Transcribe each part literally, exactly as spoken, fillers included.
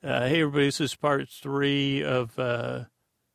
Uh, hey, everybody, this is part three of uh,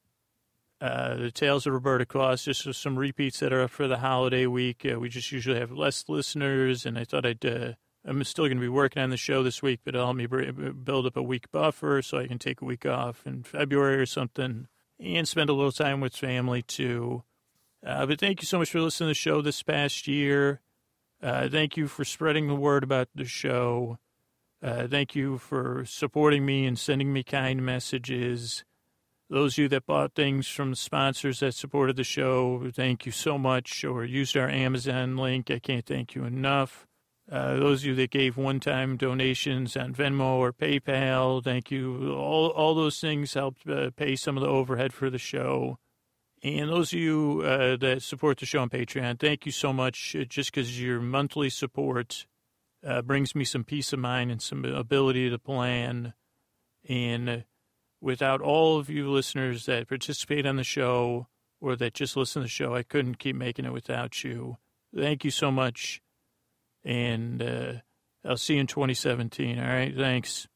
uh, the Tales of Roberta Claus. Just some repeats that are up for the holiday week. Uh, we just usually have less listeners, and I thought I'd, uh, I'm still going to be working on the show this week, but it'll help me build up a week buffer so I can take a week off in February or something and spend a little time with family, too. Uh, but thank you so much for listening to the show this past year. Uh, thank you for spreading the word about the show. Uh, thank you for supporting me and sending me kind messages. Those of you that bought things from the sponsors that supported the show, thank you so much, or used our Amazon link. I can't thank you enough. Uh, those of you that gave one-time donations on Venmo or PayPal, thank you. All, all those things helped uh, pay some of the overhead for the show. And those of you uh, that support the show on Patreon, thank you so much, uh, just because your monthly support Uh, brings me some peace of mind and some ability to plan. And uh, without all of you listeners that participate on the show or that just listen to the show, I couldn't keep making it without you. Thank you so much. And uh, I'll see you in twenty seventeen. All right, thanks.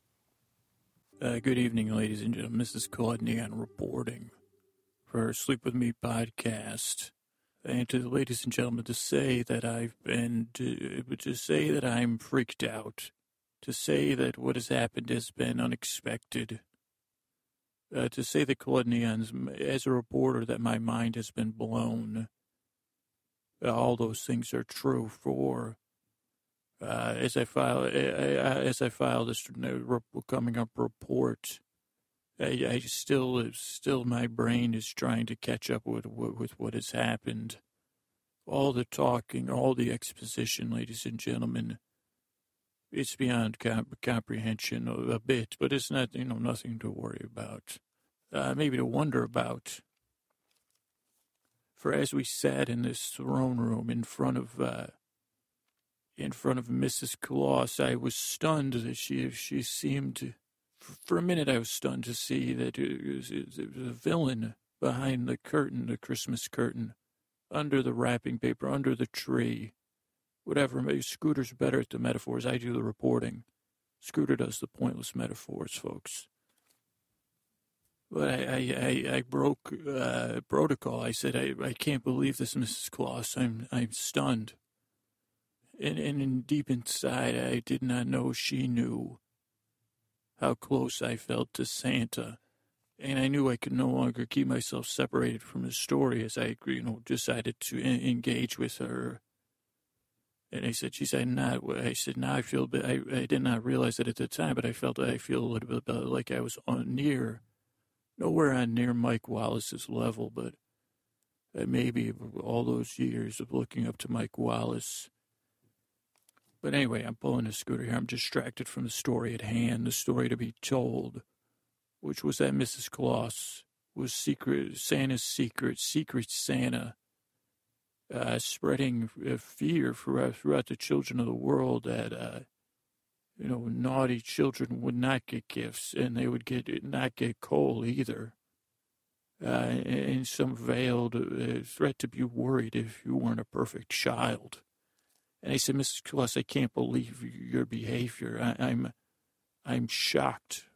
Uh, good evening, ladies and gentlemen. This is Claude Neon reporting for Sleep With Me podcast. And to the ladies and gentlemen, to say that I've been, to, to say that I'm freaked out, to say that what has happened has been unexpected, uh, to say that Claude Neon's, as a reporter, that my mind has been blown. Uh, all those things are true for, uh, as I file, uh, as I file this coming up report, I, I still, still, my brain is trying to catch up with, with what has happened. All the talking, all the exposition, ladies and gentlemen, it's beyond comp- comprehension a, a bit, but it's not, you know, nothing to worry about. Uh, maybe to wonder about. For as we sat in this throne room in front of, uh, in front of Missus Claus, I was stunned that she, she seemed to. For a minute, I was stunned to see that it was, it was a villain behind the curtain, the Christmas curtain, under the wrapping paper, under the tree. Whatever. Maybe Scooter's better at the metaphors. I do the reporting. Scooter does the pointless metaphors, folks. But I, I, I, I broke uh, protocol. I said, I, I can't believe this, Missus Claus. I'm, I'm stunned. And, and in deep inside, I did not know she knew how close I felt to Santa. And I knew I could no longer keep myself separated from the story as I, you know, decided to engage with her. And I said, she said, not, I said, now I feel, I, I did not realize it at the time, but I felt I feel a little bit like I was on near, nowhere on near Mike Wallace's level, but maybe all those years of looking up to Mike Wallace. But anyway, I'm pulling a Scooter here. I'm distracted from the story at hand, the story to be told, which was that Missus Claus was secret, Santa's secret, secret Santa, uh, spreading uh, fear for, uh, throughout the children of the world that, uh, you know, naughty children would not get gifts and they would get not get coal either. Uh, and some veiled uh, threat to be worried if you weren't a perfect child. And I said, Missus Claus, I can't believe your behavior. I, I'm, I'm shocked.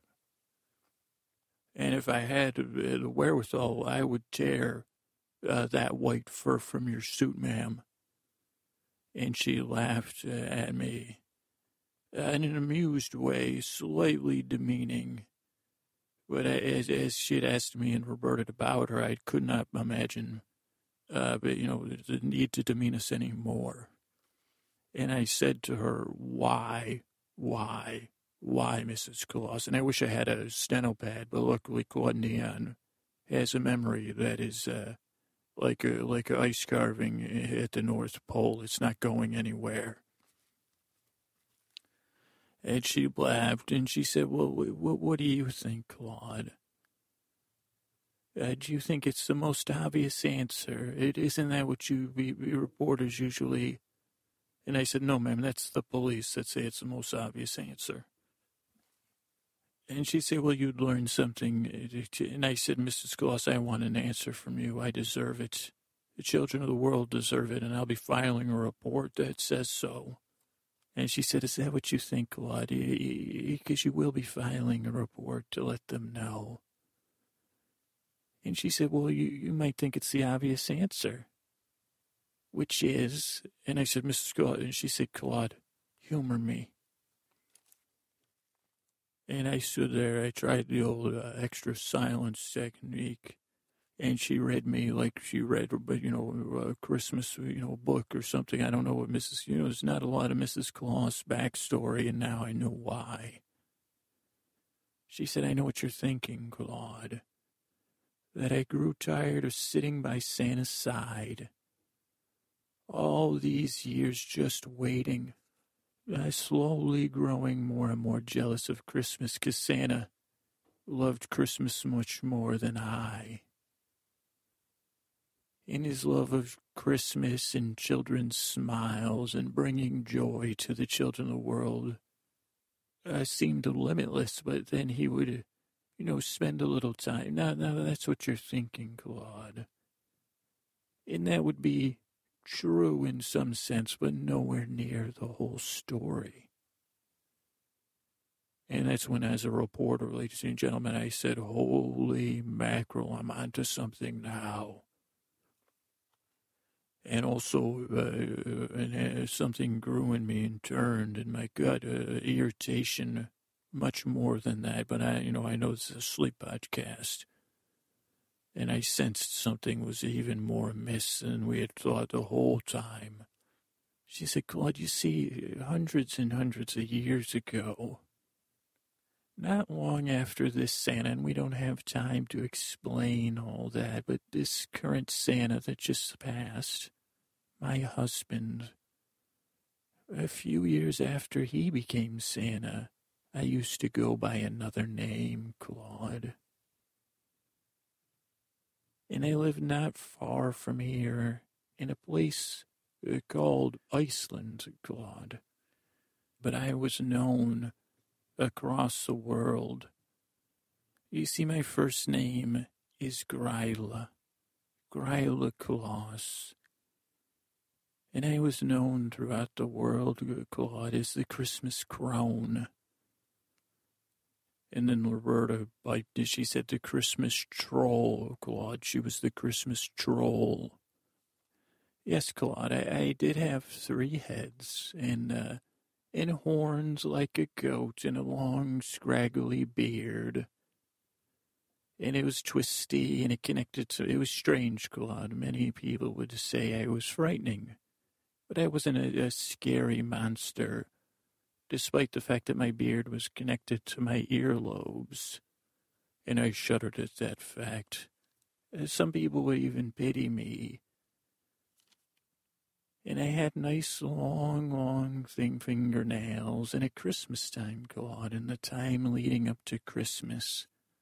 And if I had the wherewithal, I would tear uh, that white fur from your suit, ma'am. And she laughed uh, at me uh, in an amused way, slightly demeaning. But as, as she had asked me and Roberta about her, I could not imagine, uh, but you know, the need to demean us anymore. And I said to her, why, why, why, Missus Claus? And I wish I had a steno pad, but luckily Claude Neon has a memory that is uh, like a like a ice carving at the North Pole. It's not going anywhere. And she laughed, and she said, well, what, what do you think, Claude? Uh, do you think it's the most obvious answer? It, isn't that what you we, we reporters usually... And I said, no, ma'am, that's the police that say it's the most obvious answer. And she said, well, you'd learn something. And I said, Missus Claus, I want an answer from you. I deserve it. The children of the world deserve it, and I'll be filing a report that says so. And she said, is that what you think, Claude? Because you will be filing a report to let them know. And she said, well, you, you might think it's the obvious answer, which is, and I said, Missus Claude, and she said, Claude, humor me. And I stood there, I tried the old uh, extra silence technique, and she read me like she read, you know, a Christmas, you know, book or something. I don't know what Missus You know, there's not a lot of Missus Claus backstory, and now I know why. She said, I know what you're thinking, Claude. That I grew tired of sitting by Santa's side. All these years just waiting. I slowly growing more and more jealous of Christmas because Santa loved Christmas much more than I. In his love of Christmas and children's smiles and bringing joy to the children of the world, uh, seemed limitless, but then he would, you know, spend a little time. Now, now that's what you're thinking, Claude. And that would be true in some sense, but nowhere near the whole story. And that's when, as a reporter, ladies and gentlemen, I said, holy mackerel, I'm onto something now. And also, uh, and, uh, something grew in me and turned in my gut, uh, irritation, much more than that. But I, you know, I know it's a sleep podcast. And I sensed something was even more amiss than we had thought the whole time. She said, Claude, you see, hundreds and hundreds of years ago, not long after this Santa, and we don't have time to explain all that, but this current Santa that just passed, my husband, a few years after he became Santa, I used to go by another name, Claude. And I lived not far from here in a place called Iceland, Claude. But I was known across the world. You see, my first name is Gryla, Gryla Claus. And I was known throughout the world, Claude, as the Christmas crone. And then Roberta piped in. She said the Christmas troll, Claude. She was the Christmas troll. Yes, Claude, I, I did have three heads and uh, and horns like a goat and a long, scraggly beard. And it was twisty and it connected to, it was strange, Claude. Many people would say I was frightening. But I wasn't a, a scary monster, despite the fact that my beard was connected to my earlobes. And I shuddered at that fact. Some people would even pity me. And I had nice, long, long thin fingernails. And at Christmas time, Claude, in the time leading up to Christmas,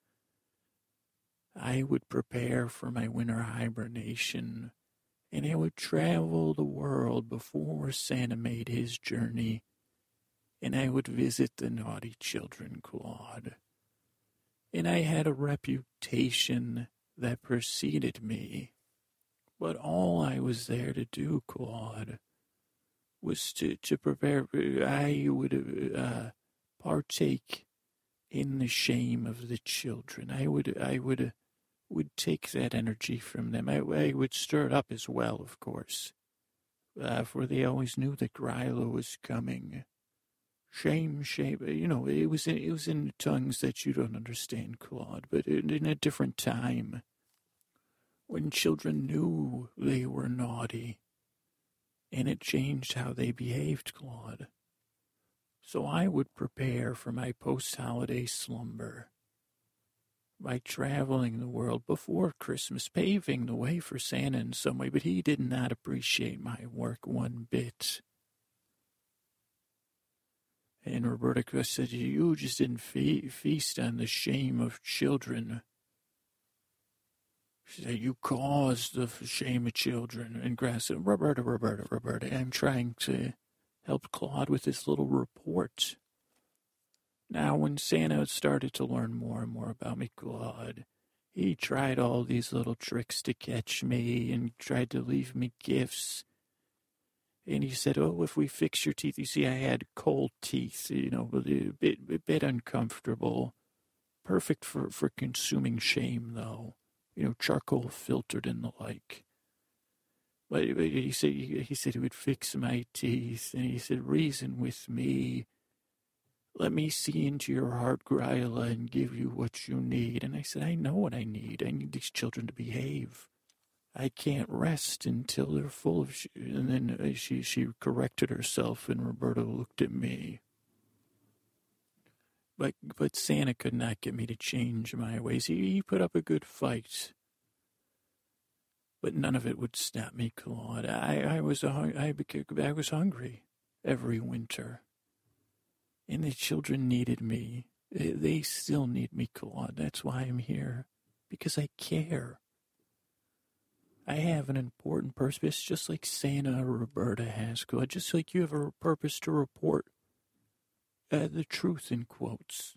I would prepare for my winter hibernation. And I would travel the world before Santa made his journey. And I would visit the naughty children, Claude. And I had a reputation that preceded me. But all I was there to do, Claude, was to, to prepare. I would uh, partake in the shame of the children. I would, I would, would take that energy from them. I, I would stir it up as well, of course, uh, for they always knew that Gryla was coming. Shame, shame. You know, it was in, it was in tongues that you don't understand, Claude, but in, in a different time, when children knew they were naughty, and it changed how they behaved, Claude. So I would prepare for my post-holiday slumber by traveling the world before Christmas, paving the way for Santa in some way, but he did not appreciate my work one bit. And Roberta said, you just didn't fe- feast on the shame of children. She said, you caused the shame of children. And Grass said, Roberta, Roberta, Roberta, I'm trying to help Claude with this little report. Now, when Santa started to learn more and more about me, Claude, he tried all these little tricks to catch me and tried to leave me gifts. And he said, oh, if we fix your teeth, you see, I had cold teeth, you know, a bit, a bit uncomfortable. Perfect for, for consuming shame, though. You know, charcoal filtered and the like. But, but he said he said he would fix my teeth, and he said, reason with me. Let me see into your heart, Gryla, and give you what you need. And I said, I know what I need. I need these children to behave. I can't rest until they're full of sh-. And then she, she corrected herself, and Roberta looked at me. But but Santa could not get me to change my ways. He, he put up a good fight. But none of it would stop me, Claude. I, I, was, I, I was hungry every winter. And the children needed me. They still need me, Claude. That's why I'm here. Because I care. I have an important purpose, just like Santa or Roberta has, Claude. Just like you have a purpose to report uh, the truth, in quotes.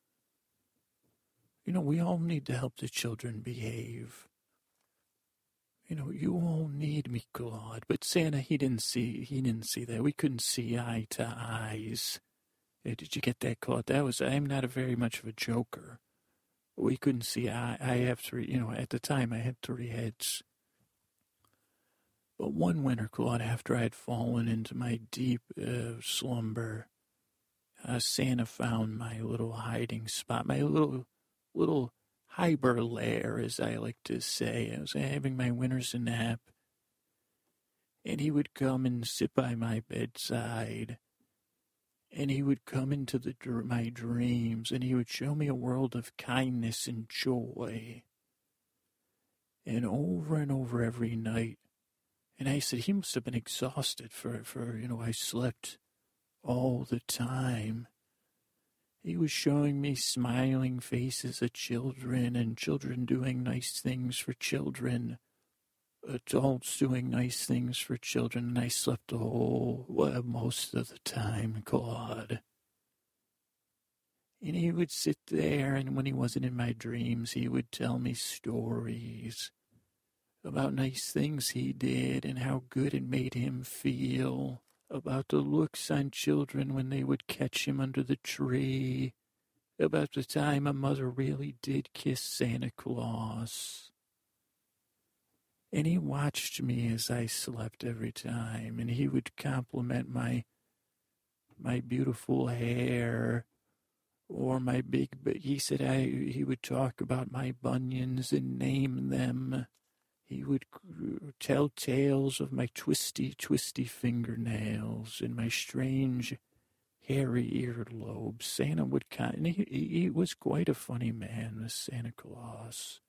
You know, we all need to help the children behave. You know, you all need me, Claude. But Santa, he didn't see, he didn't see that. We couldn't see eye to eyes. Did you get that, Claude? That was, I'm not a very much of a joker. We couldn't see eye. I have three, you know, at the time I had three heads. But one winter, Claude, after I had fallen into my deep uh, slumber, uh, Santa found my little hiding spot, my little, little Hyber lair, as I like to say. I was having my winter's nap, and he would come and sit by my bedside, and he would come into the my dreams, and he would show me a world of kindness and joy. And over and over every night, and I said, he must have been exhausted for, for you know, I slept all the time. He was showing me smiling faces of children and children doing nice things for children, adults doing nice things for children, and I slept the whole, well, most of the time, Claude. And he would sit there, and when he wasn't in my dreams, he would tell me stories about nice things he did and how good it made him feel, about the looks on children when they would catch him under the tree, about the time a mother really did kiss Santa Claus. And he watched me as I slept every time, and he would compliment my my beautiful hair or my big, but he said I he would talk about my bunions and name them. He would tell tales of my twisty, twisty fingernails and my strange, hairy earlobes. Santa would kind. He, he was quite a funny man, this Santa Claus.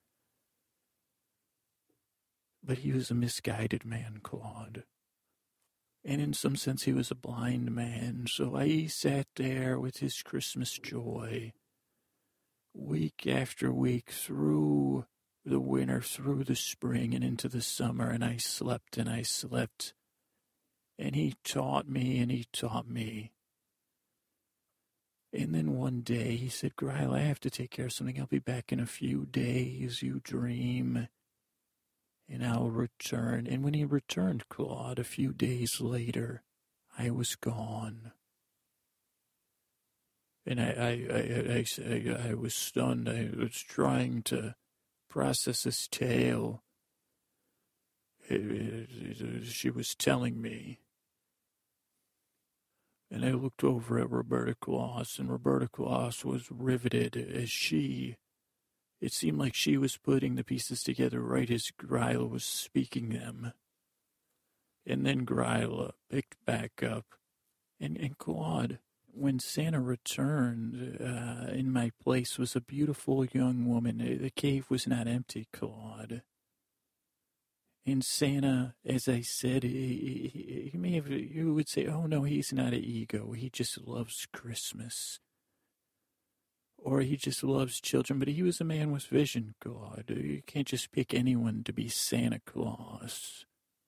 But he was a misguided man, Claude. And in some sense, he was a blind man. So I sat there with his Christmas joy, week after week, through the winter, through the spring, and into the summer, and I slept and I slept. And he taught me and he taught me. And then one day he said, Gryla, I have to take care of something. I'll be back in a few days, you dream. And I'll return. And when he returned, Claude, a few days later, I was gone. And I, I, I, I, I, I was stunned. I was trying to process this tale. It, it, it, she was telling me. And I looked over at Roberta Claus, and Roberta Claus was riveted as she, it seemed like she was putting the pieces together right as Gryla was speaking them. And then Gryla picked back up. And, and Claude, when Santa returned, uh, in my place was a beautiful young woman. The cave was not empty, Claude. And Santa, as I said, he, he, he may have, you would say, oh no, he's not an ego. He just loves Christmas. Or he just loves children. But he was a man with vision, God. You can't just pick anyone to be Santa Claus.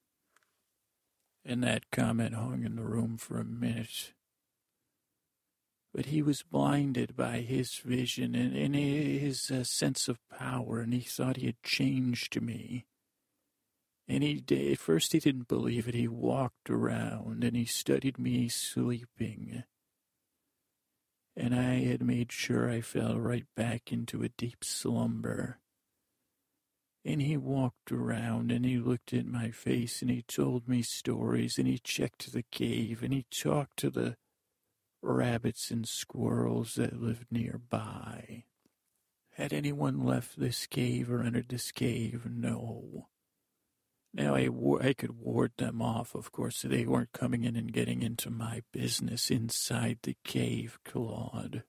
And that comment hung in the room for a minute. But he was blinded by his vision and, and his uh, sense of power, and he thought he had changed me. And he did, at first he didn't believe it. He walked around and he studied me sleeping. And I had made sure I fell right back into a deep slumber. And he walked around and he looked at my face and he told me stories and he checked the cave and he talked to the rabbits and squirrels that lived nearby. Had anyone left this cave or entered this cave? No. Now, I, I could ward them off, of course, so they weren't coming in and getting into my business inside the cave, Claude.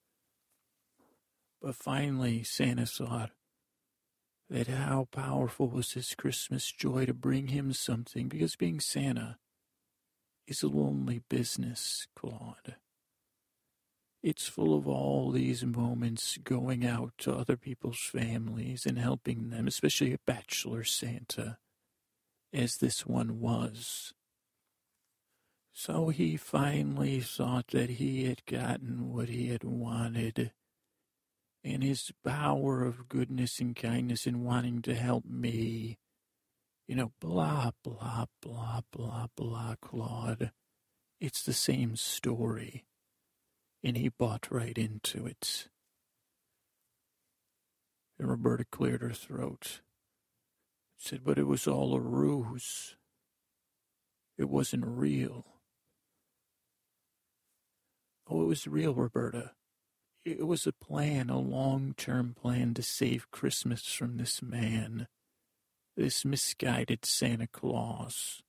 But finally, Santa thought that how powerful was his Christmas joy to bring him something, because being Santa is a lonely business, Claude. It's full of all these moments going out to other people's families and helping them, especially a bachelor Santa, as this one was. So he finally thought that he had gotten what he had wanted, and his power of goodness and kindness in wanting to help me, you know, blah, blah, blah, blah, blah, Claude. It's the same story. And he bought right into it. And Roberta cleared her throat. Said, but it was all a ruse. It wasn't real. Oh, it was real, Roberta. It was a plan, a long-term plan to save Christmas from this man, this misguided Santa Claus.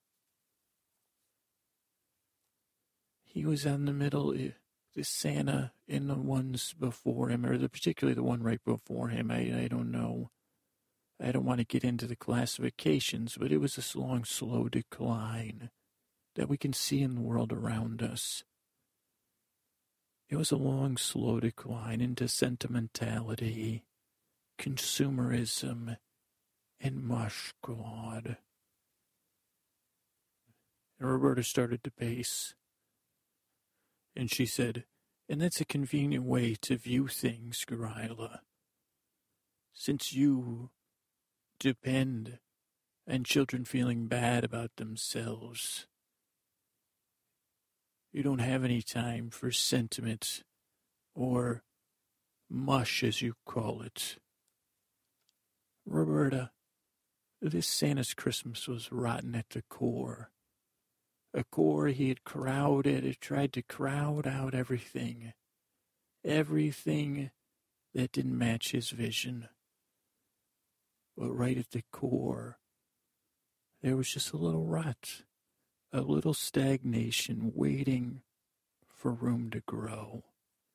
He was on the middle, the Santa and the ones before him, or the, particularly the one right before him, I, I don't know. I don't want to get into the classifications, but it was this long, slow decline that we can see in the world around us. It was a long, slow decline into sentimentality, consumerism, and mush, Claude. And Roberta started to pace. And she said, and that's a convenient way to view things, Gryla. Since you depend on children feeling bad about themselves, you don't have any time for sentiment or mush, as you call it. Roberta, this Santa's Christmas was rotten at the core. A core he had crowded, it tried to crowd out everything. Everything that didn't match his vision. But right at the core, there was just a little rut. A little stagnation waiting for room to grow.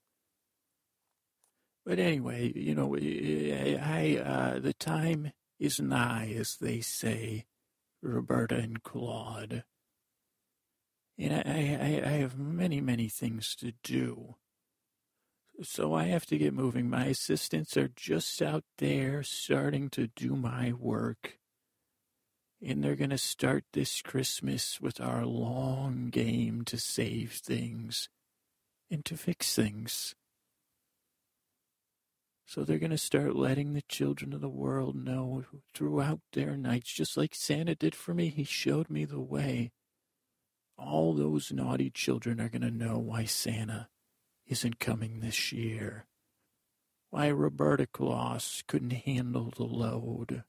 But anyway, you know, I, uh, the time is nigh, as they say, Roberta and Claude. And I, I, I have many, many things to do. So I have to get moving. My assistants are just out there starting to do my work. And they're going to start this Christmas with our long game to save things and to fix things. So they're going to start letting the children of the world know throughout their nights, just like Santa did for me. He showed me the way. All those naughty children are going to know why Santa isn't coming this year. Why Roberta Claus couldn't handle the load.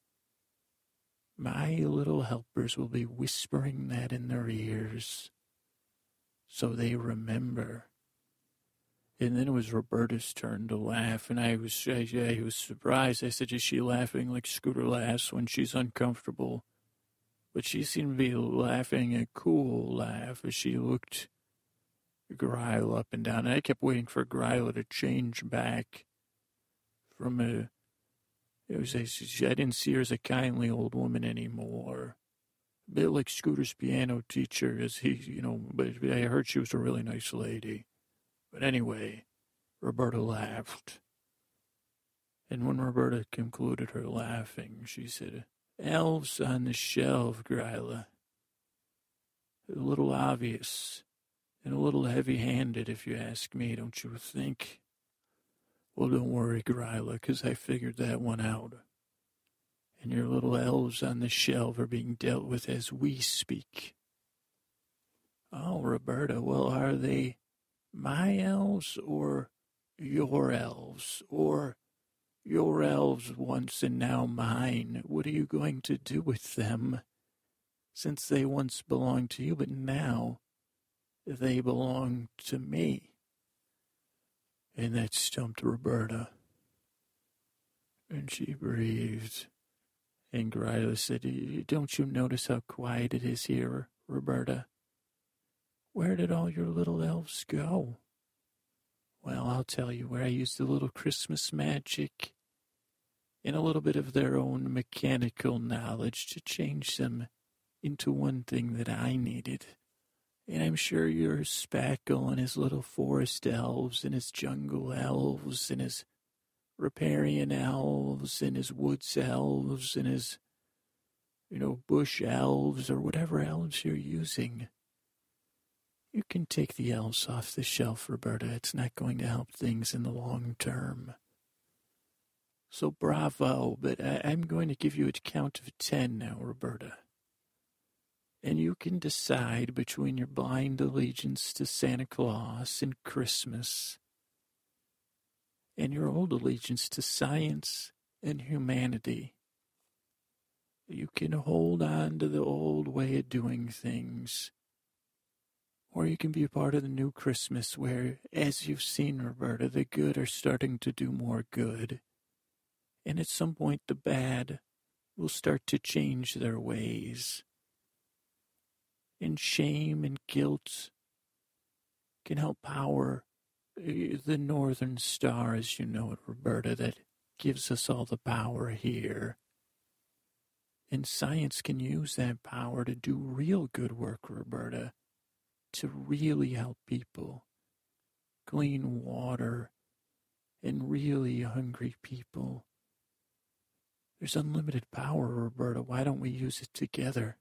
My little helpers will be whispering that in their ears, so they remember. And then it was Roberta's turn to laugh, and I was I, I was surprised. I said, is she laughing like Scooter laughs when she's uncomfortable? But she seemed to be laughing a cool laugh as she looked Gryla up and down. And I kept waiting for Gryla to change back from a... It was a, I didn't see her as a kindly old woman anymore. A bit like Scooter's piano teacher, as he, you know, but I heard she was a really nice lady. But anyway, Roberta laughed. And when Roberta concluded her laughing, she said, elves on the shelf, Gryla. A little obvious and a little heavy-handed, if you ask me, don't you think? Well, don't worry, Gryla, because I figured that one out. and your little elves on the shelf are being dealt with as we speak. Oh, Roberta, well, are they my elves or your elves? Or your elves once and now mine? What are you going to do with them? Since they once belonged to you, but now they belong to me. And that stumped Roberta. And she breathed. And Gryla said, don't you notice how quiet it is here, Roberta? Where did all your little elves go? Well, I'll tell you where I used a little Christmas magic and a little bit of their own mechanical knowledge to change them into one thing that I needed. And I'm sure your Spackle and his little forest elves and his jungle elves and his riparian elves and his woods elves and his, you know, bush elves or whatever elves you're using. You can take the elves off the shelf, Roberta. It's not going to help things in the long term. So bravo, but I, I'm going to give you a count of ten now, Roberta. And you can decide between your blind allegiance to Santa Claus and Christmas and your old allegiance to science and humanity. You can hold on to the old way of doing things. Or you can be a part of the new Christmas where, as you've seen, Roberta, the good are starting to do more good. And at some point, the bad will start to change their ways. And shame and guilt can help power the northern star, as you know it, Roberta, that gives us all the power here. And science can use that power to do real good work, Roberta. To really help people, clean water, and really hungry people. There's unlimited power, Roberta. Why don't we use it together?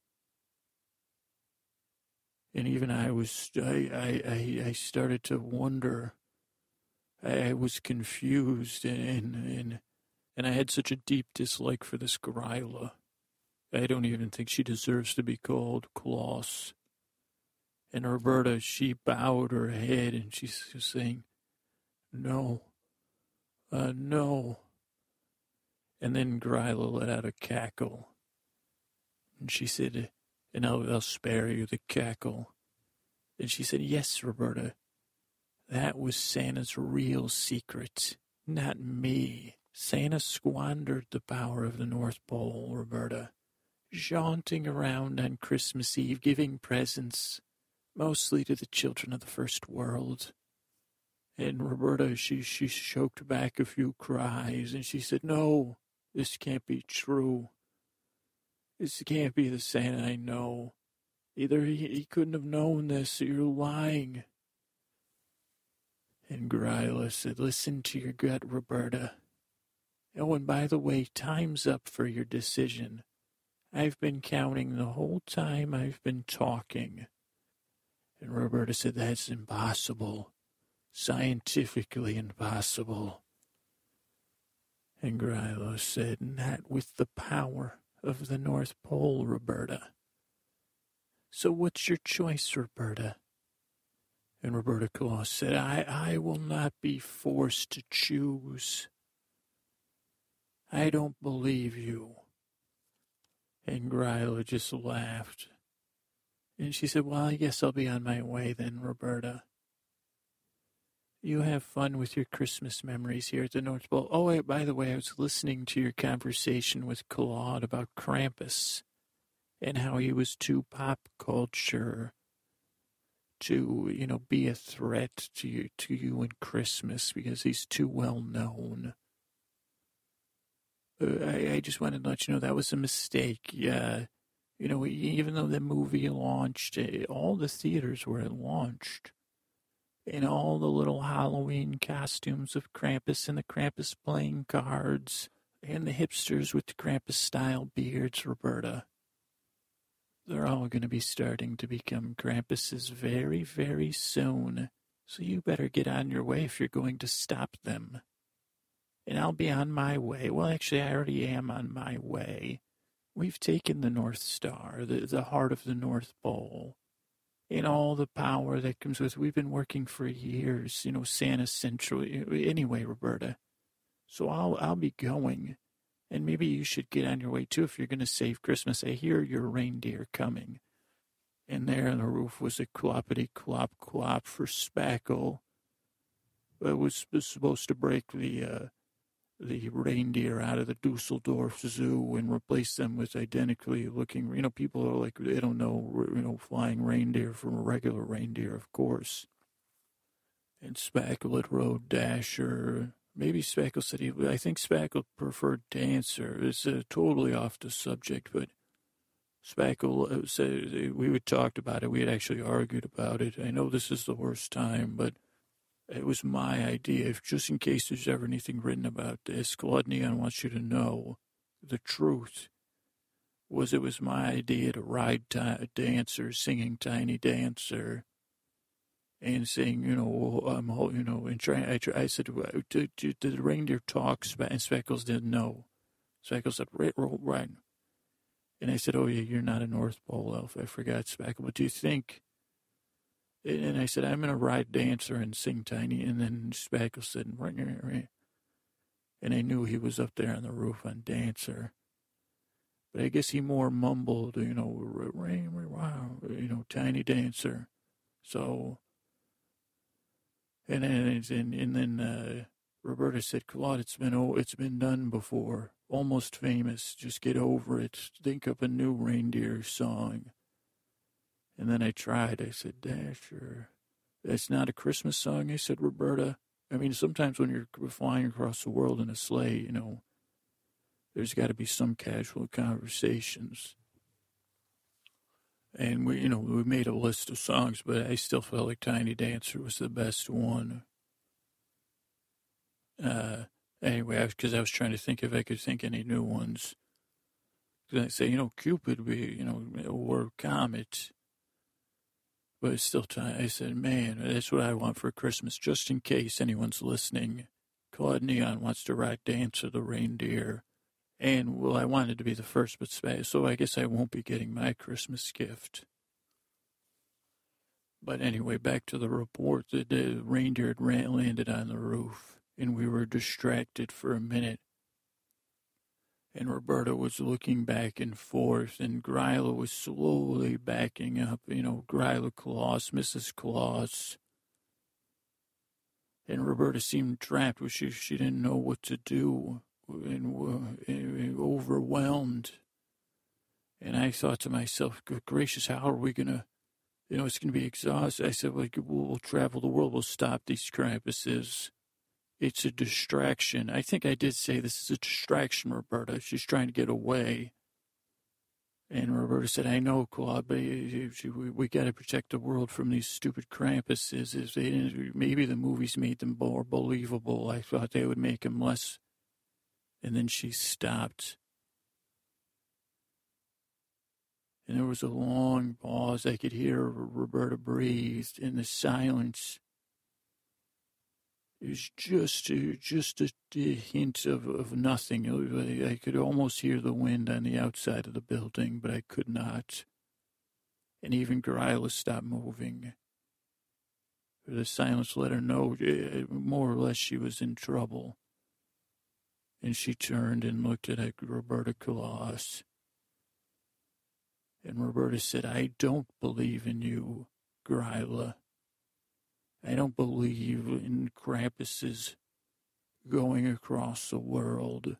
And even I was, I, I, I, I started to wonder. I was confused, and, and, and I had such a deep dislike for this Gryla. I don't even think she deserves to be called Klaus. And Roberta, she bowed her head and she's saying, no, uh, no. And then Gryla let out a cackle. And she said, and I'll, I'll spare you the cackle. And she said, yes, Roberta, that was Santa's real secret, not me. Santa squandered the power of the North Pole, Roberta, jaunting around on Christmas Eve, giving presents, mostly to the children of the first world. And Roberta, she, she choked back a few cries, and she said, no, this can't be true. This can't be the Santa I know. Either he, he couldn't have known this, or you're lying. And Gryla said, listen to your gut, Roberta. Oh, and by the way, time's up for your decision. I've been counting the whole time I've been talking. And Roberta said, that's impossible. Scientifically impossible. And Gryla said, not with the power of the North Pole, Roberta. So what's your choice, Roberta? And Roberta Claus said, I, I will not be forced to choose. I don't believe you. And Gryla just laughed. And she said, well, I guess I'll be on my way then, Roberta. You have fun with your Christmas memories here at the North Pole. Oh, wait, by the way, I was listening to your conversation with Claude about Krampus and how he was too pop culture to, you know, be a threat to you, to you in Christmas because he's too well known. Uh, I, I just wanted to let you know that was a mistake. Yeah. You know, even though the movie launched, all the theaters where it launched, and all the little Halloween costumes of Krampus and the Krampus playing cards, and the hipsters with the Krampus-style beards, Roberta, they're all going to be starting to become Krampuses very, very soon. So you better get on your way if you're going to stop them. And I'll be on my way. Well, actually, I already am on my way. We've taken the North Star, the, the heart of the North Pole, and all the power that comes with it. We've been working for years, you know, Santa Central. Anyway, Roberta, so I'll, I'll be going. And maybe you should get on your way, too, if you're going to save Christmas. I hear your reindeer coming. And there on the roof was a cloppity clop clop for Spackle. It was, was supposed to break the uh, the reindeer out of the Dusseldorf Zoo and replace them with identically looking, you know, people are like, they don't know, you know, flying reindeer from a regular reindeer, of course. And Spackle had rode Dasher. Maybe Spackle said he, I think Spackle preferred Dancer. It's uh, totally off the subject, but Spackle said, we had talked about it. We had actually argued about it. I know this is the worst time, but it was my idea. If just in case there's ever anything written about this, Claude Neon wants you to know the truth was it was my idea to ride t- Dancer, singing Tiny Dancer, and saying, you know, I'm, um, you know, and try, I, try, I said, did, did the reindeer talk? And Speckles didn't know. Speckles said, right, right. And I said, oh, yeah, you're not a North Pole elf. I forgot, Speckle. But do you think? And I said, I'm going to ride Dancer and sing Tiny. And then Speckles said, right, right, right. And I knew he was up there on the roof on Dancer. But I guess he more mumbled, you know, you know, Tiny Dancer. So... And then, and, and then uh, Roberta said, Claude, it's been, oh, it's been done before. Almost famous. Just get over it. Think up a new reindeer song. And then I tried. I said, Dasher, that's not a Christmas song. I said, Roberta. I mean, sometimes when you're flying across the world in a sleigh, you know, there's got to be some casual conversations. And we, you know, we made a list of songs, but I still felt like Tiny Dancer was the best one. Uh, anyway, because I, I was trying to think if I could think any new ones. Because I say, you know, Cupid, be, you know, or Comet. But it's still time. I said, man, that's what I want for Christmas, just in case anyone's listening. Claude Neon wants to ride Dancer the reindeer. And, well, I wanted to be the first, but so I guess I won't be getting my Christmas gift. But anyway, back to the report. The, the reindeer had ran, landed on the roof, and we were distracted for a minute. And Roberta was looking back and forth, and Gryla was slowly backing up, you know, Gryla Claus, Missus Claus. And Roberta seemed trapped, which she, she didn't know what to do. And uh, overwhelmed. And I thought to myself, good gracious, how are we going to, you know, it's going to be exhausting. I said, like, we'll, we'll travel the world. We'll stop these Krampuses. It's a distraction. I think I did say this is a distraction, Roberta. She's trying to get away. And Roberta said, I know, Claude, but we, we got to protect the world from these stupid Krampuses. If they didn't, maybe the movies made them more believable. I thought they would make them less. And then she stopped. And there was a long pause. I could hear Roberta breathe in the silence. It was just, just a, a hint of, of nothing. I could almost hear the wind on the outside of the building, but I could not. And even Gryla stopped moving. The silence let her know, more or less, she was in trouble. And she turned and looked at Roberta Claus. And Roberta said, I don't believe in you, Gryla. I don't believe in Krampuses going across the world.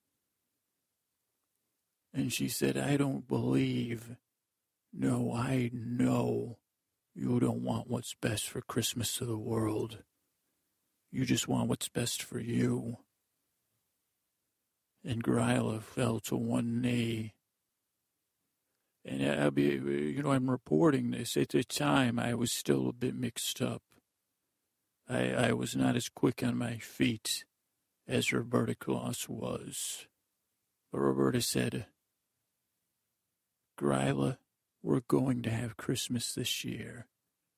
And she said, I don't believe. No, I know you don't want what's best for Christmas to the world. You just want what's best for you. And Gryla fell to one knee. And I'll be, you know, I'm reporting this. At the time, I was still a bit mixed up. I, I was not as quick on my feet as Roberta Claus was. But Roberta said, Gryla, we're going to have Christmas this year.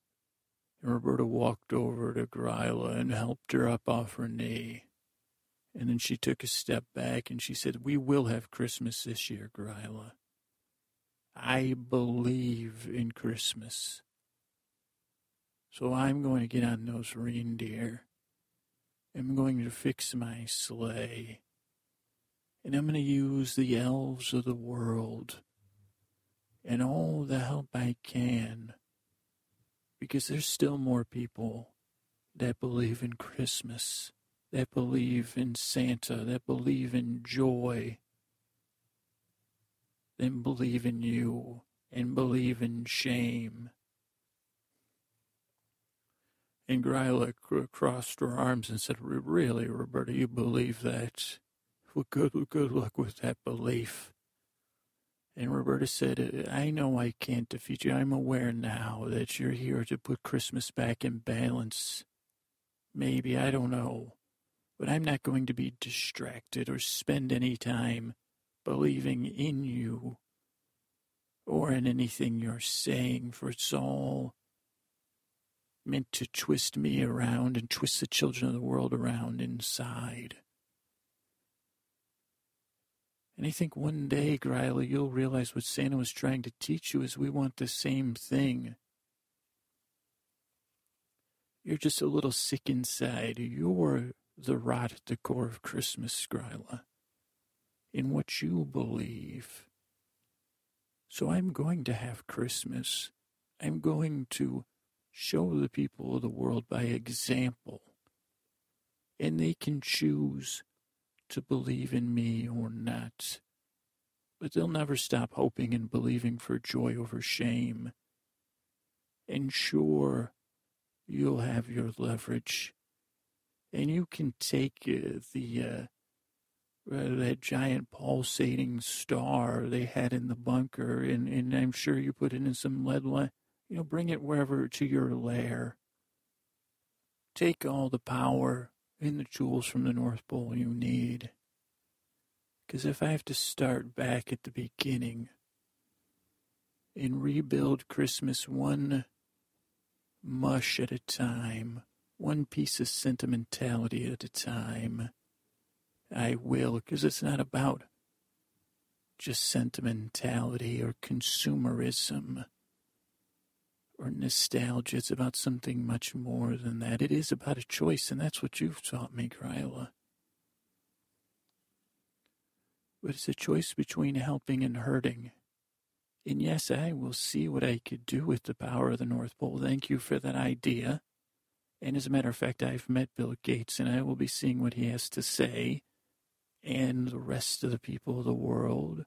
And Roberta walked over to Gryla and helped her up off her knee. And then she took a step back and she said, we will have Christmas this year, Gryla. I believe in Christmas. So I'm going to get on those reindeer. I'm going to fix my sleigh. And I'm going to use the elves of the world and all the help I can. Because there's still more people that believe in Christmas, that believe in Santa, that believe in joy, than believe in you and believe in shame. And Gryla crossed her arms and said, really, Roberta, you believe that? Well, good, good luck with that belief. And Roberta said, I know I can't defeat you. I'm aware now that you're here to put Christmas back in balance. Maybe, I don't know. But I'm not going to be distracted or spend any time believing in you or in anything you're saying, for it's all meant to twist me around and twist the children of the world around inside. And I think one day, Gryla, you'll realize what Santa was trying to teach you is we want the same thing. You're just a little sick inside. You're the rot at the core of Christmas, Gryla, in what you believe. So I'm going to have Christmas. I'm going to show the people of the world by example. And they can choose to believe in me or not. But they'll never stop hoping and believing for joy over shame. And sure, you'll have your leverage. And you can take uh, the uh, uh, that giant pulsating star they had in the bunker, and, and I'm sure you put it in some lead line. You know, bring it wherever to your lair. Take all the power and the tools from the North Pole you need. Because if I have to start back at the beginning and rebuild Christmas one mush at a time, one piece of sentimentality at a time, I will, because it's not about just sentimentality or consumerism or nostalgia. It's about something much more than that. It is about a choice, and that's what you've taught me, Gryla. But it's a choice between helping and hurting. And yes, I will see what I could do with the power of the North Pole. Thank you for that idea. And as a matter of fact, I've met Bill Gates, and I will be seeing what he has to say, and the rest of the people of the world.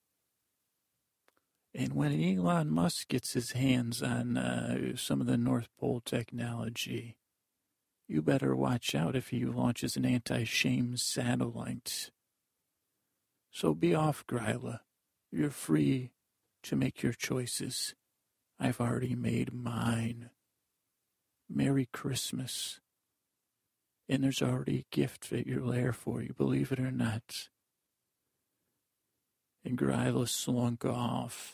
And when Elon Musk gets his hands on uh, some of the North Pole technology, you better watch out if he launches an anti-shame satellite. So be off, Gryla. You're free to make your choices. I've already made mine. Merry Christmas. And there's already a gift at your lair for you, believe it or not. And Gryla slunk off.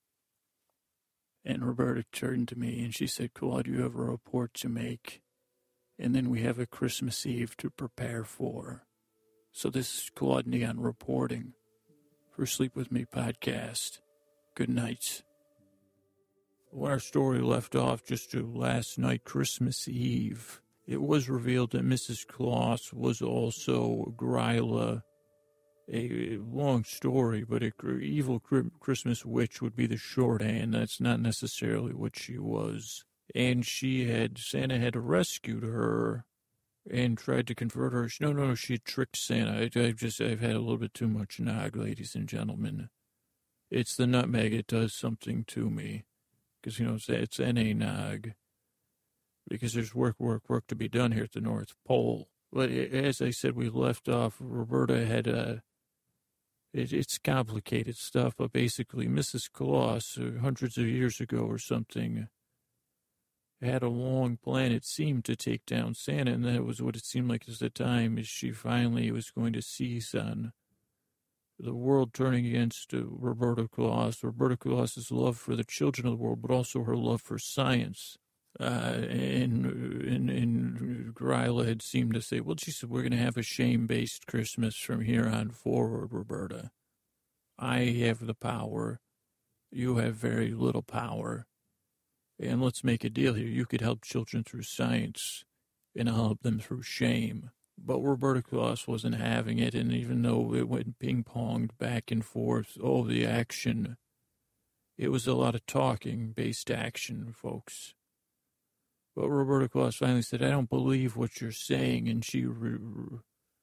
And Roberta turned to me and she said, Claude, you have a report to make. And then we have a Christmas Eve to prepare for. So this is Claude Neon reporting for Sleep With Me podcast. Good night. When our story left off just to last night, Christmas Eve, it was revealed that Missus Claus was also Gryla. A long story, but a evil Christmas witch would be the shorthand. That's not necessarily what she was. And she had, Santa had rescued her and tried to convert her. No, no, she had tricked Santa. I, I've just, I've had a little bit too much nog, ladies and gentlemen. It's the nutmeg. It does something to me. Because, you know, it's, it's N A nog. Because there's work, work, work to be done here at the North Pole. But as I said, we left off, Roberta had a, it, it's complicated stuff, but basically Missus Claus, uh, hundreds of years ago or something, had a long plan, it seemed, to take down Santa, and that was what it seemed like at the time, is she finally was going to seize on the world turning against uh, Roberta Claus, Roberta Claus's love for the children of the world, but also her love for science. Uh, and, and, and Gryla had seemed to say, well, she said, we're going to have a shame-based Christmas from here on forward, Roberta. I have the power. You have very little power. And let's make a deal here. You could help children through science, and I'll help them through shame. But Roberta Claus wasn't having it, and even though it went ping-ponged back and forth, oh, the action, it was a lot of talking-based action, folks. But Roberta Claus finally said, I don't believe what you're saying, and she re-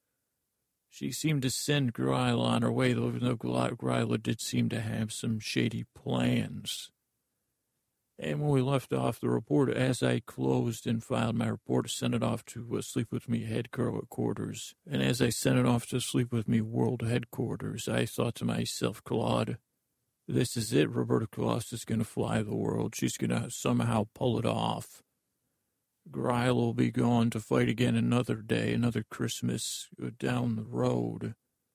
she seemed to send Gryla on her way, though even though Gryla did seem to have some shady plans. And when we left off the report, as I closed and filed my report, sent it off to uh, Sleep With Me headquarters, and as I sent it off to Sleep With Me world headquarters, I thought to myself, Claude, this is it. Roberta Claus is going to fly the world. She's going to somehow pull it off. Gryla will be gone to fight again another day, another Christmas down the road.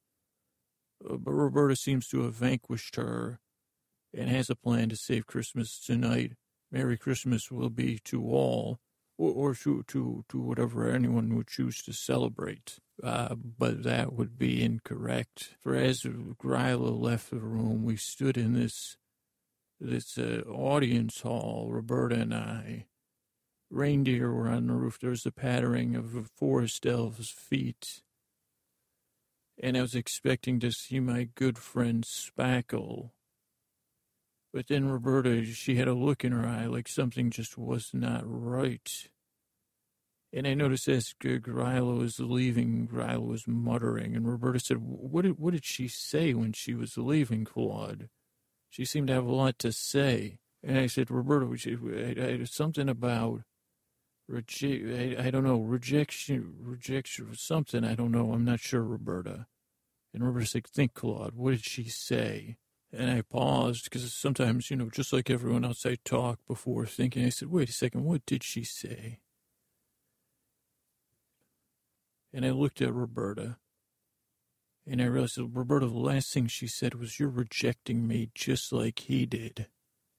Uh, but Roberta seems to have vanquished her and has a plan to save Christmas tonight. Merry Christmas will be to all, or, or to, to, to whatever anyone would choose to celebrate. Uh, but that would be incorrect. For as Gryla left the room, we stood in this, this uh, audience hall, Roberta and I. Reindeer were on the roof. There was the pattering of a forest elf's feet. And I was expecting to see my good friend Spackle. But then Roberta, she had a look in her eye like something just was not right. And I noticed as Gryla was leaving, Gryla was muttering. And Roberta said, what did, what did she say when she was leaving, Claude? She seemed to have a lot to say. And I said, Roberta, I, I, something about... Reject, I, I don't know, rejection, rejection, something, I don't know, I'm not sure, Roberta. And Roberta said, think, Claude, what did she say? And I paused, because sometimes, you know, just like everyone else, I talk before thinking. I said, wait a second, what did she say? And I looked at Roberta, and I realized that Roberta, the last thing she said was, you're rejecting me just like he did.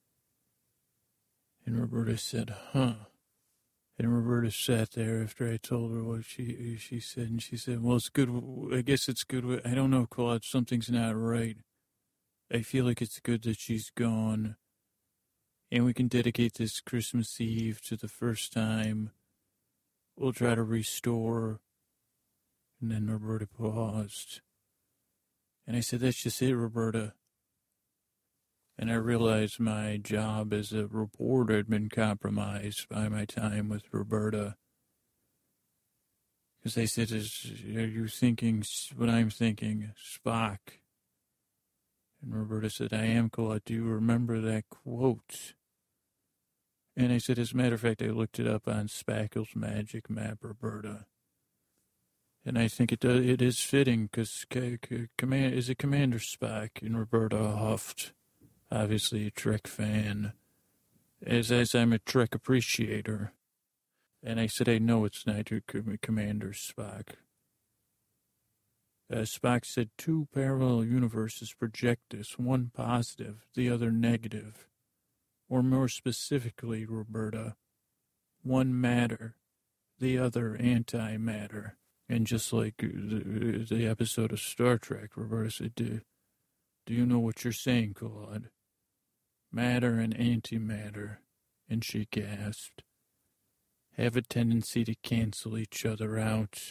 And Roberta said, huh. And Roberta sat there after I told her what she she said, and she said, well, it's good. I guess it's good. I don't know, Claude. Something's not right. I feel like it's good that she's gone. And we can dedicate this Christmas Eve to the first time. We'll try to restore. And then Roberta paused. And I said, that's just it, Roberta. And I realized my job as a reporter had been compromised by my time with Roberta. Because they said, is, are you thinking what I'm thinking, Spock? And Roberta said, I am, Claude. Do you remember that quote? And I said, as a matter of fact, I looked it up on Spackle's Magic Map, Roberta. And I think it does, it is fitting, because C- C- Command, is it Commander Spock? And Roberta huffed. Obviously a Trek fan, as as I'm a Trek appreciator. And I said, I know it's not your Commander Spock. Uh, Spock said, two parallel universes project this, one positive, the other negative. Or more specifically, Roberta, one matter, the other antimatter. And just like the, the episode of Star Trek, Roberta said, do, do you know what you're saying, Claude? Matter and antimatter, and she gasped, have a tendency to cancel each other out.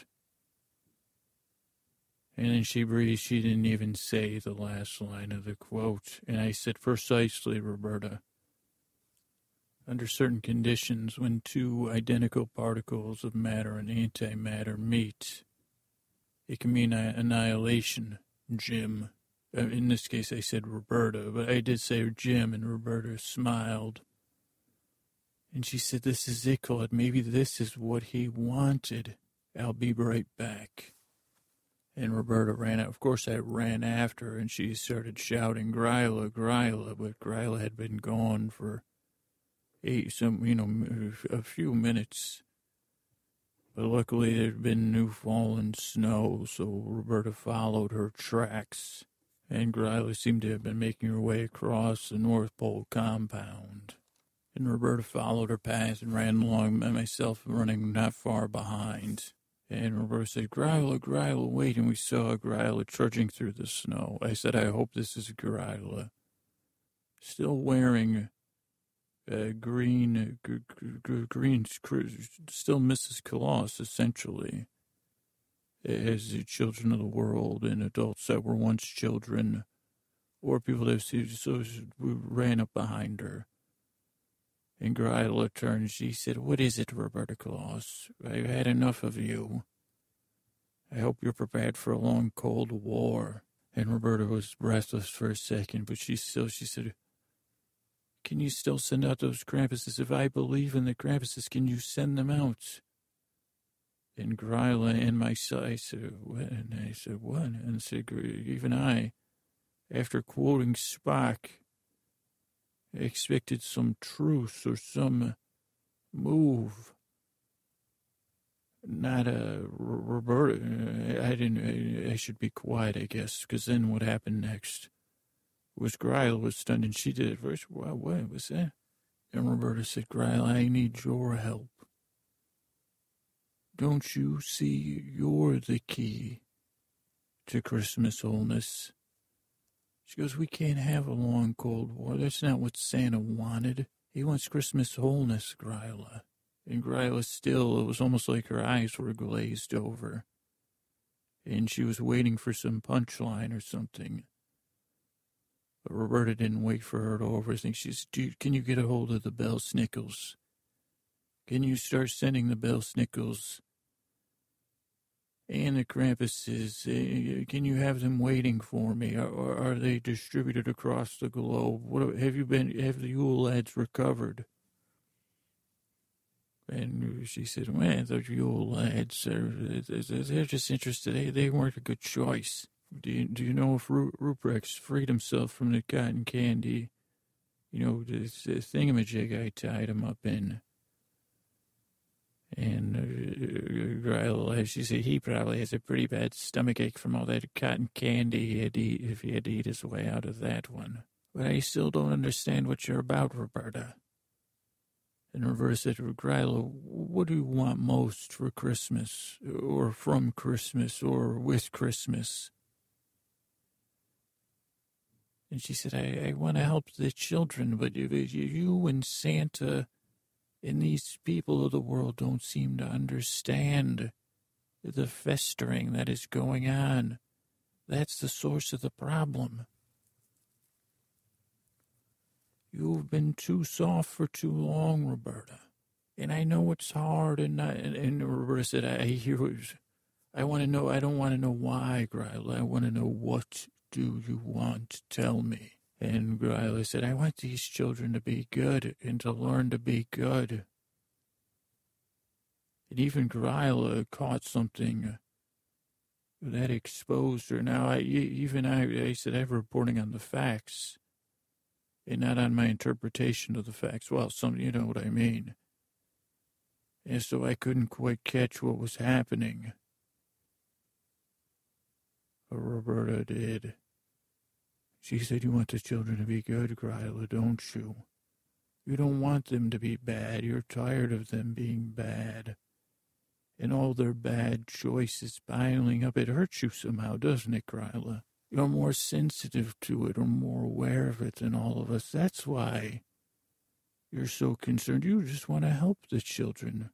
And then she breathed. She didn't even say the last line of the quote. And I said, precisely, Roberta. Under certain conditions, when two identical particles of matter and antimatter meet, it can mean annihilation, Jim. In this case, I said Roberta, but I did say Jim, and Roberta smiled. And she said, this is it, Claude. Maybe this is what he wanted. I'll be right back. And Roberta ran out. Of course, I ran after her, and she started shouting, Gryla, Gryla. But Gryla had been gone for eight, some, you know, a few minutes. But luckily, there had been new fallen snow, so Roberta followed her tracks. And Gryla seemed to have been making her way across the North Pole compound. And Roberta followed her path and ran along, and myself running not far behind. And Roberta said, Gryla, Gryla, wait. And we saw Gryla trudging through the snow. I said, I hope this is Gryla. Still wearing uh, green, g- g- green, still Missus Claus, essentially. As the children of the world and adults that were once children, or people that have seen, so we ran up behind her. And Gryla turned, she said, what is it, Roberta Claus? I've had enough of you. I hope you're prepared for a long, cold war. And Roberta was breathless for a second, but she still, she said, can you still send out those Krampuses? If I believe in the Krampuses, can you send them out? And Gryla and myself, I said, what? And I said, what? And I said, even I, after quoting Spock, expected some truce or some move. Not a Roberta. I didn't. I should be quiet, I guess, because then what happened next was Gryla was stunned, and she did it first. What, what was that? And Roberta said, Gryla, I need your help. Don't you see you're the key to Christmas wholeness? She goes, we can't have a long, cold war. That's not what Santa wanted. He wants Christmas wholeness, Gryla. And Gryla still, it was almost like her eyes were glazed over. And she was waiting for some punchline or something. But Roberta didn't wait for her to overthink. She said, dude, can you get a hold of the Bell Snickles? Can you start sending the Bell Snickles and the Krampuses? Uh, can you have them waiting for me? Or, or are they distributed across the globe? What have you been? Have the Yule lads recovered? And she said, "Man, the Yule lads are they're just interested. They they weren't a good choice. Do you do you know if Ru- Ruprecht freed himself from the cotton candy? You know, the, the thingamajig I tied him up in." And uh, Gryla, she said, he probably has a pretty bad stomachache from all that cotton candy he had to eat if he had to eat his way out of that one. But I still don't understand what you're about, Roberta. And Roberta said to Gryla, what do you want most for Christmas, or from Christmas, or with Christmas? And she said, I, I want to help the children, but you and Santa and these people of the world don't seem to understand the festering that is going on. That's the source of the problem. You've been too soft for too long, Roberta. And I know it's hard, and not, and, and Roberta said, I hear what I want to know. I don't want to know why, Gryla. I want to know, what do you want to tell me? And Gryla said, I want these children to be good and to learn to be good. And even Gryla caught something that exposed her. Now, I, even I, I said, I'm reporting on the facts and not on my interpretation of the facts. Well, some, you know what I mean. And so I couldn't quite catch what was happening. But Roberta did. She said, you want the children to be good, Gryla, don't you? You don't want them to be bad. You're tired of them being bad. And all their bad choices piling up. It hurts you somehow, doesn't it, Gryla? You're more sensitive to it or more aware of it than all of us. That's why you're so concerned. You just want to help the children.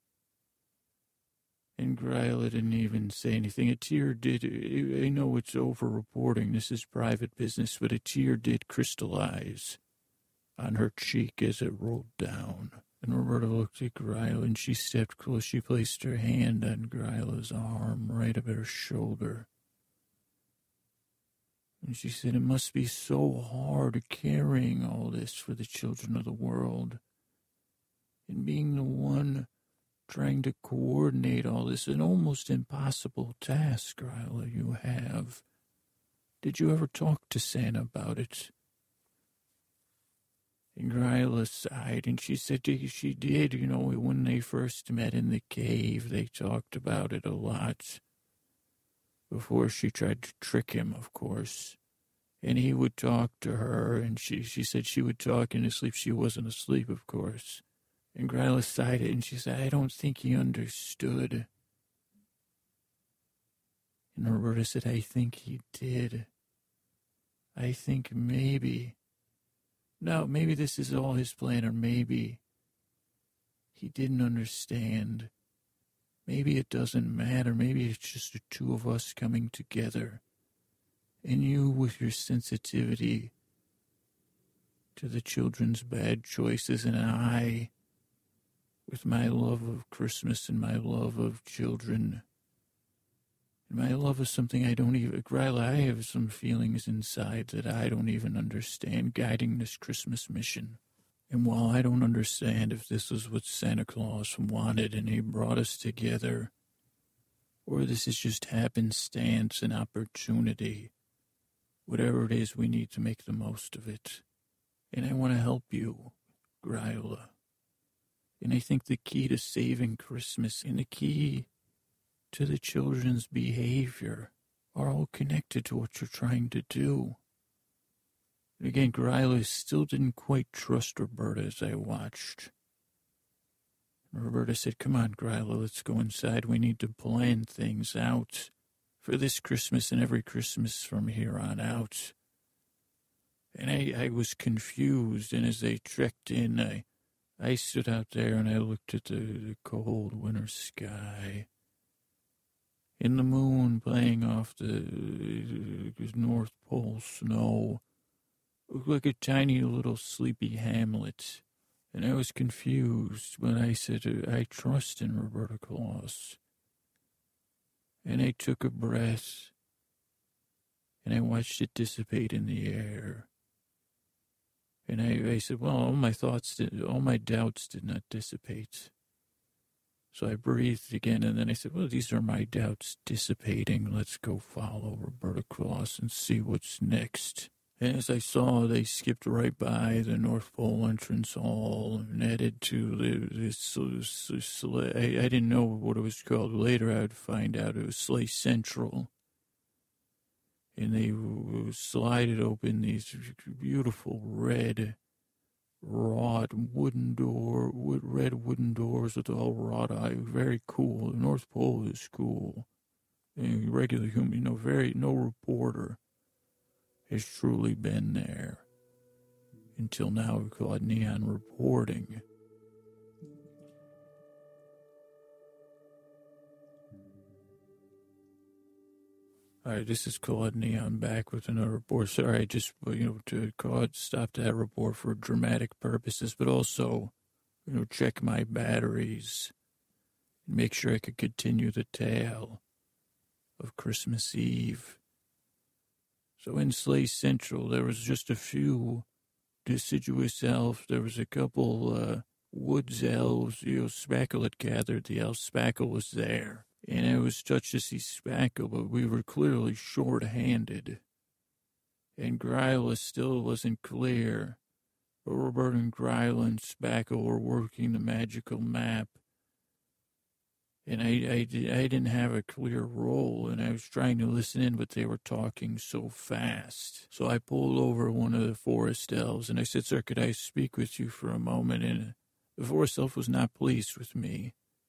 And Gryla didn't even say anything. A tear did. I know it's over-reporting. This is private business, but a tear did crystallize on her cheek as it rolled down. And Roberta looked at Gryla, and she stepped close. She placed her hand on Gryla's arm, right up at her shoulder. And she said, it must be so hard carrying all this for the children of the world. And being the one trying to coordinate all this, an almost impossible task, Gryla, you have. Did you ever talk to Santa about it? And Gryla sighed, and she said she did. You know, when they first met in the cave, they talked about it a lot. Before she tried to trick him, of course. And he would talk to her, and she, she said she would talk in his sleep. She wasn't asleep, of course. And Gryla sighed it, and she said, I don't think he understood. And Roberta said, I think he did. I think maybe. No, maybe this is all his plan, or maybe he didn't understand. Maybe it doesn't matter. Maybe it's just the two of us coming together. And you with your sensitivity to the children's bad choices, and I with my love of Christmas and my love of children. And my love is something I don't even, Gryla, I have some feelings inside that I don't even understand guiding this Christmas mission. And while I don't understand if this is what Santa Claus wanted and he brought us together, or this is just happenstance and opportunity, whatever it is, we need to make the most of it. And I want to help you, Gryla. And I think the key to saving Christmas and the key to the children's behavior are all connected to what you're trying to do. And again, Gryla still didn't quite trust Roberta as I watched. Roberta said, come on, Gryla, let's go inside. We need to plan things out for this Christmas and every Christmas from here on out. And I, I was confused, and as they trekked in, I, I stood out there and I looked at the, the cold winter sky. In the moon playing off the, the North Pole snow. It looked like a tiny little sleepy hamlet. And I was confused when I said, I trust in Roberta Claus. And I took a breath. And I watched it dissipate in the air. And I, I said, well, all my thoughts, did, all my doubts did not dissipate. So I breathed again, and then I said, well, these are my doubts dissipating. Let's go follow Roberta Claus and see what's next. And as I saw, they skipped right by the North Pole entrance hall and headed to the, this, this, this I, I didn't know what it was called. Later I would find out it was Sleigh Central. And they slided open these beautiful red wrought wooden door, wood, red wooden doors with all wrought iron. Very cool. The North Pole is cool. And regular human, you know, very, no reporter has truly been there. Until now, we call it neon reporting. All right, this is Claude Neon back with another report. Sorry, I just, you know, to Claude, stop that report for dramatic purposes, but also, you know, check my batteries and make sure I could continue the tale of Christmas Eve. So in Sleigh Central, there was just a few deciduous elves. There was a couple uh, woods elves. You know, Spackle had gathered the elves. Spackle was there. And I was touched to see Spackle, but we were clearly short-handed. And Gryla still wasn't clear. But Roberta and Gryla and Spackle were working the magical map. And I, I, I didn't have a clear role, and I was trying to listen in, but they were talking so fast. So I pulled over one of the forest elves, and I said, sir, could I speak with you for a moment? And the forest elf was not pleased with me.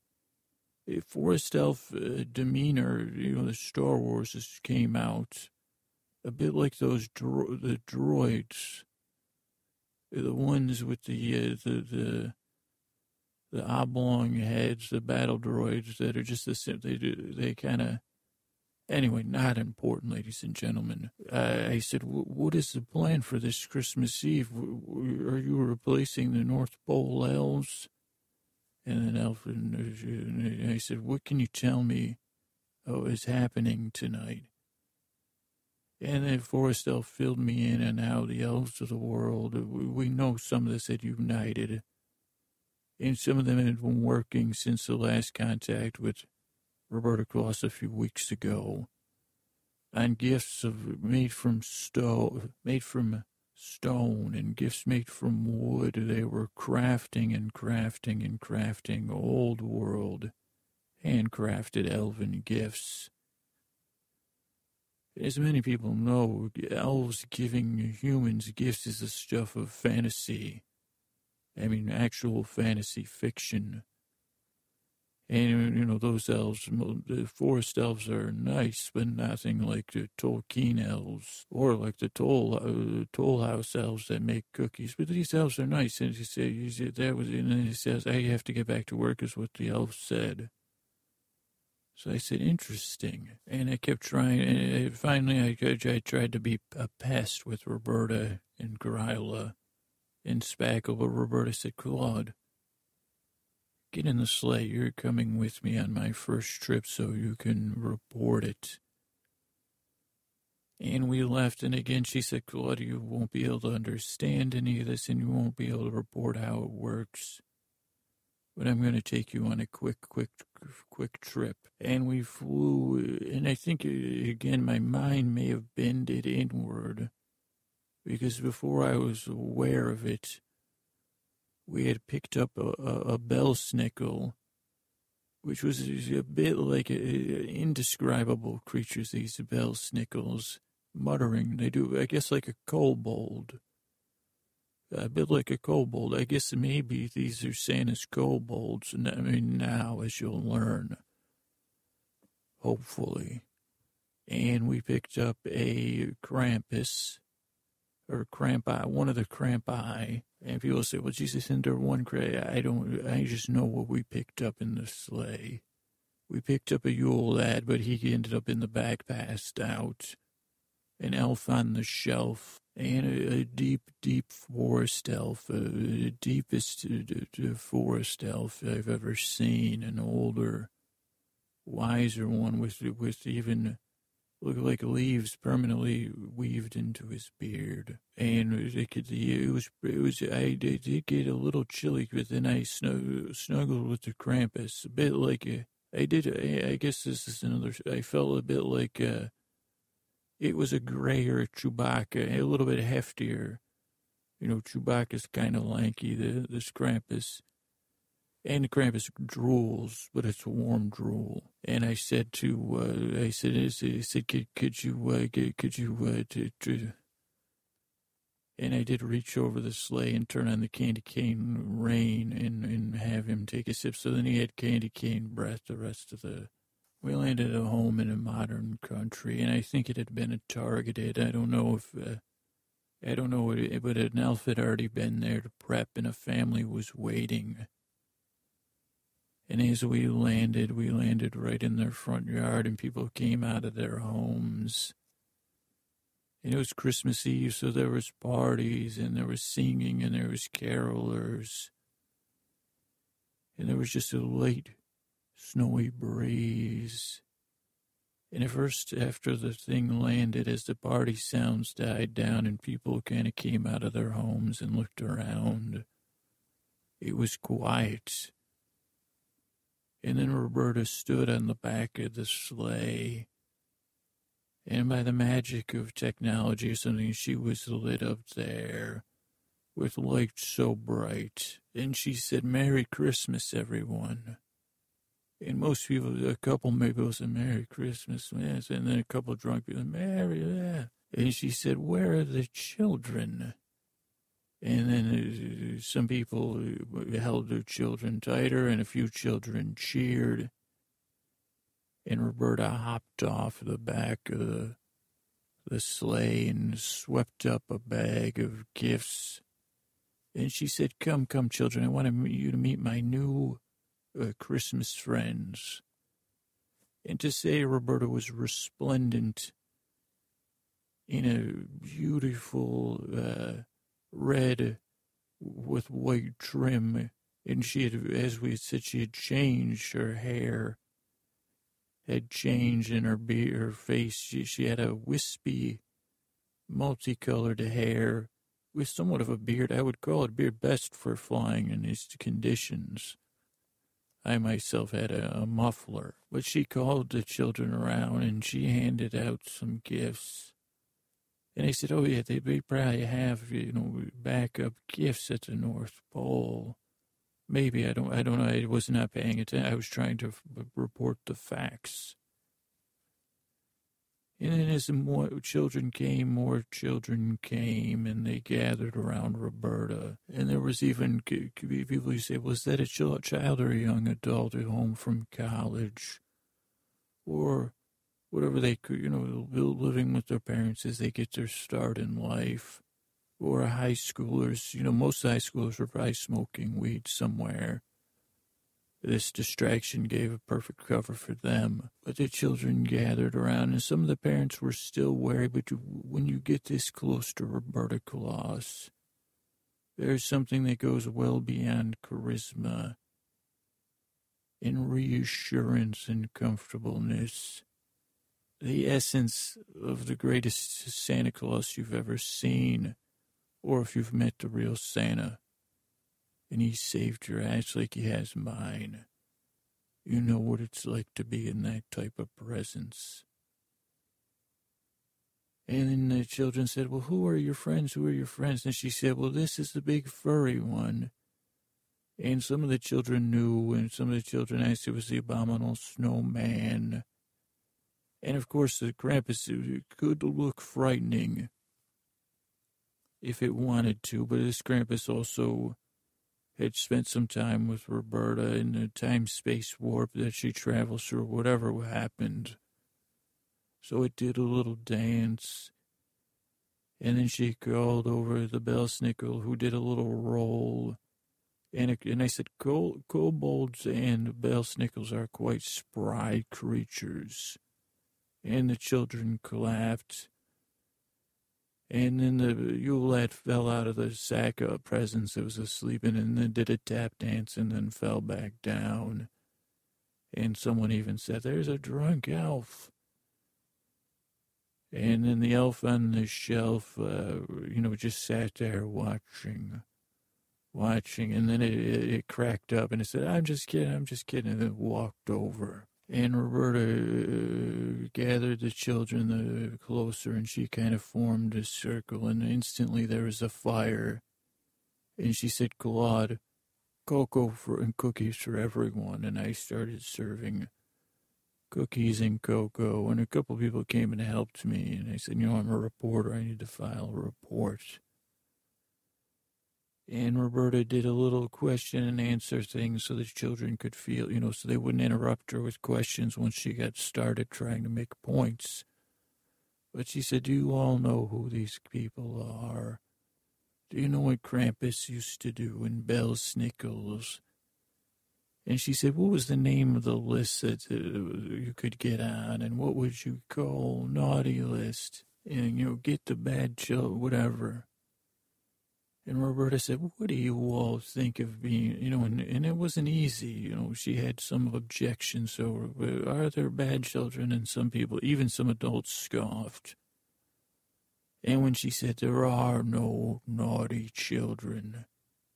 A forest elf uh, demeanor, you know, the Star Wars just came out, a bit like those dro- the droids, the ones with the, uh, the, the, the oblong heads, the battle droids that are just the same. They do, they kind of, anyway, not important, ladies and gentlemen. I, I said, what is the plan for this Christmas Eve? Are you replacing the North Pole elves? And then Elf, and I said, what can you tell me oh, is happening tonight? And then Forest Elf filled me in on how the elves of the world, we know some of this had united. And some of them had been working since the last contact with Roberta Claus a few weeks ago on gifts of made from stone, made from stone and gifts made from wood. They were crafting and crafting and crafting old world handcrafted elven gifts. As many people know, elves giving humans gifts is the stuff of fantasy. I mean, actual fantasy fiction. And, you know, those elves, the forest elves are nice, but nothing like the Tolkien elves or like the Toll, uh, Toll House elves that make cookies. But these elves are nice. And he said, he said that was, and then he says, I have to get back to work, is what the elf said. So I said, interesting. And I kept trying. And finally, I, I tried to be a pest with Roberta and Gryla and Spackle. But Roberta said, Claude, get in the sleigh. You're coming with me on my first trip so you can report it. And we left. And again, she said, Claude, you won't be able to understand any of this and you won't be able to report how it works. But I'm going to take you on a quick, quick, quick trip. And we flew, and I think, again, my mind may have bended inward, because before I was aware of it, we had picked up a, a, a bell-snickle, which was a bit like a, a indescribable creatures, these bell-snickles, muttering. They do, I guess, like a kobold. A bit like a kobold. I guess maybe these are Santa's kobolds. I mean, now, as you'll learn, hopefully. And we picked up a Krampus, or Crampi, one of the Crampi. And people say, well, Jesus, isn't there one Crampi? I don't, I just know what we picked up in the sleigh. We picked up a Yule lad, but he ended up in the back, passed out. An elf on the shelf. And a, a deep, deep forest elf, uh, the deepest uh, forest elf I've ever seen, an older, wiser one with with even, look like leaves permanently weaved into his beard. And it, could, it was, it was, I did, did get a little chilly, but then I snug, snuggled with the Krampus, a bit like, a, I did, I, I guess this is another, I felt a bit like, uh, it was a grayer Chewbacca, a little bit heftier. You know, Chewbacca's kind of lanky, the, the Krampus. And the Krampus drools, but it's a warm drool. And I said to, uh, I said, I said, could, could you, uh, could you, uh, to, to, and I did reach over the sleigh and turn on the candy cane rain and, and have him take a sip. So then he had candy cane breath the rest of the, we landed at home in a modern country, and I think it had been targeted. I don't know if, uh, I don't know, what it, but an elf had already been there to prep, and a family was waiting. And as we landed, we landed right in their front yard, and people came out of their homes. And it was Christmas Eve, so there was parties, and there was singing, and there was carolers. And there was just a late snowy breeze. And at first, after the thing landed, as the party sounds died down and people kind of came out of their homes and looked around, it was quiet. And then Roberta stood on the back of the sleigh, and by the magic of technology or something, she was lit up there with lights so bright. And she said, Merry Christmas, everyone. And most people, a couple maybe will say, Merry Christmas, yes. And then a couple of drunk people, Merry, yeah. And she said, where are the children? And then uh, some people held their children tighter, and a few children cheered. And Roberta hopped off the back of the, the sleigh and swept up a bag of gifts. And she said, come, come, children, I want you to meet my new Uh, Christmas friends. And to say Roberta was resplendent in a beautiful uh, red with white trim, and she had, as we said, she had changed her hair, had changed in her be- her face. She, she had a wispy, multicolored hair with somewhat of a beard. I would call it a beard, best for flying in these conditions. I myself had a, a muffler, but she called the children around and she handed out some gifts. And I said, oh, yeah, they, they probably have, you know, backup gifts at the North Pole. Maybe, I don't I don't know. I was not paying attention. I was trying to f- report the facts. And then as more children came, more children came, and they gathered around Roberta. And there was even people who say, was that a child or a young adult at home from college? Or whatever they could, you know, living with their parents as they get their start in life. Or high schoolers, you know, most high schoolers were probably smoking weed somewhere. This distraction gave a perfect cover for them. But the children gathered around, and some of the parents were still wary. But you, when you get this close to Roberta Claus, there's something that goes well beyond charisma and reassurance and comfortableness. The essence of the greatest Santa Claus you've ever seen, or if you've met the real Santa, and he saved your ass like he has mine. You know what it's like to be in that type of presence. And then the children said, well, who are your friends? Who are your friends? And she said, well, this is the big furry one. And some of the children knew, and some of the children asked, it was the abominable snowman. And of course, the Krampus could look frightening if it wanted to, but this Krampus also had spent some time with Roberta in the time-space warp that she travels through, whatever happened. So it did a little dance, and then she called over the Belsnickel, who did a little roll. And, it, and I said, Col- kobolds and Belsnickels are quite spry creatures. And the children clapped. And then the Yule lad fell out of the sack of presents that was asleep, and then did a tap dance and then fell back down. And someone even said, there's a drunk elf. And then the elf on the shelf, uh, you know, just sat there watching, watching. And then it, it, it cracked up and it said, I'm just kidding, I'm just kidding. And it walked over. And Roberta uh, gathered the children uh, closer, and she kind of formed a circle, and instantly there was a fire. And she said, Claude, cocoa for, and cookies for everyone. And I started serving cookies and cocoa, and a couple people came and helped me. And I said, you know, I'm a reporter. I need to file a report. And Roberta did a little question and answer thing so the children could feel, you know, so they wouldn't interrupt her with questions once she got started trying to make points. But she said, do you all know who these people are? Do you know what Krampus used to do in Belsnickels? And she said, what was the name of the list that uh, you could get on? And what would you call naughty list? And, you know, get the bad chill, whatever. And Roberta said, what do you all think of being, you know, and, and it wasn't easy. You know, she had some objections. So are there bad children? And some people, even some adults, scoffed. And when she said, there are no naughty children.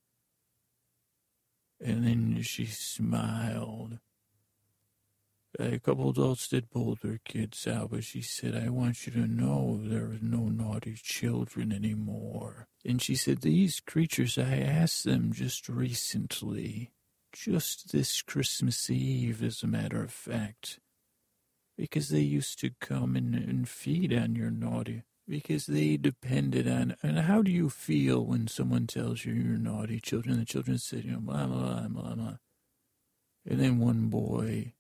And then she smiled. A couple adults did pull their kids out, but she said, I want you to know there are no naughty children anymore. And she said, these creatures, I asked them just recently, just this Christmas Eve, as a matter of fact, because they used to come and, and feed on your naughty, because they depended on, and how do you feel when someone tells you you're naughty children? The children said, you know, blah, blah, blah, blah. And then one boy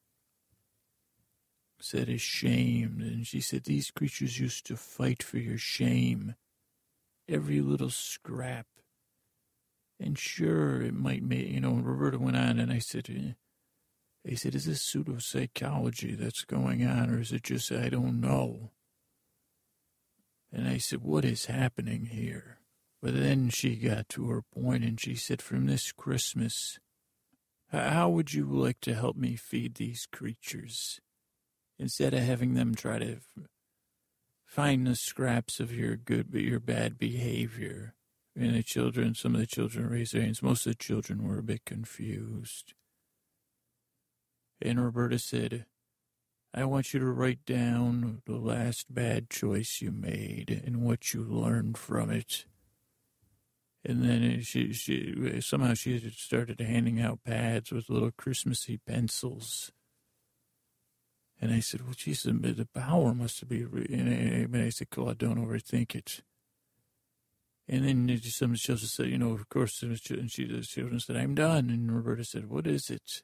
said ashamed, and she said, these creatures used to fight for your shame, every little scrap. And sure, it might make, you know, Roberta went on, and I said, eh. I said, is this pseudo-psychology that's going on, or is it just, I don't know? And I said, what is happening here? But then she got to her point, and she said, from this Christmas, how would you like to help me feed these creatures? Instead of having them try to find the scraps of your good but your bad behavior. And the children, some of the children raised their hands. Most of the children were a bit confused. And Roberta said, I want you to write down the last bad choice you made and what you learned from it. And then she, she somehow she started handing out pads with little Christmassy pencils. And I said, well, geez, the, the power must be, and I, I said, Claude, don't overthink it. And then some of the children said, you know, of course, and she, the children said, I'm done. And Roberta said, what is it?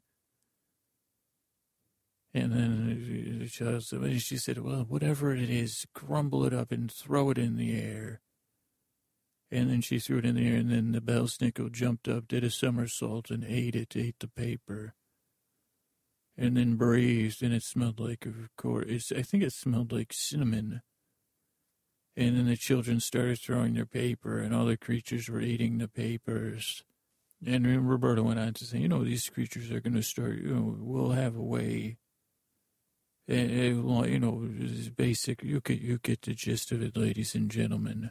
And then the child said, and she said, well, whatever it is, crumble it up and throw it in the air. And then she threw it in the air, and then the bellsnickel jumped up, did a somersault, and ate it, ate the paper. And then breathed, and it smelled like, of course, I think it smelled like cinnamon. And then the children started throwing their paper, and all the creatures were eating the papers. And Roberta went on to say, you know, these creatures are going to start, you know, we'll have a way. And, you know, it's basic, you get, you get the gist of it, ladies and gentlemen.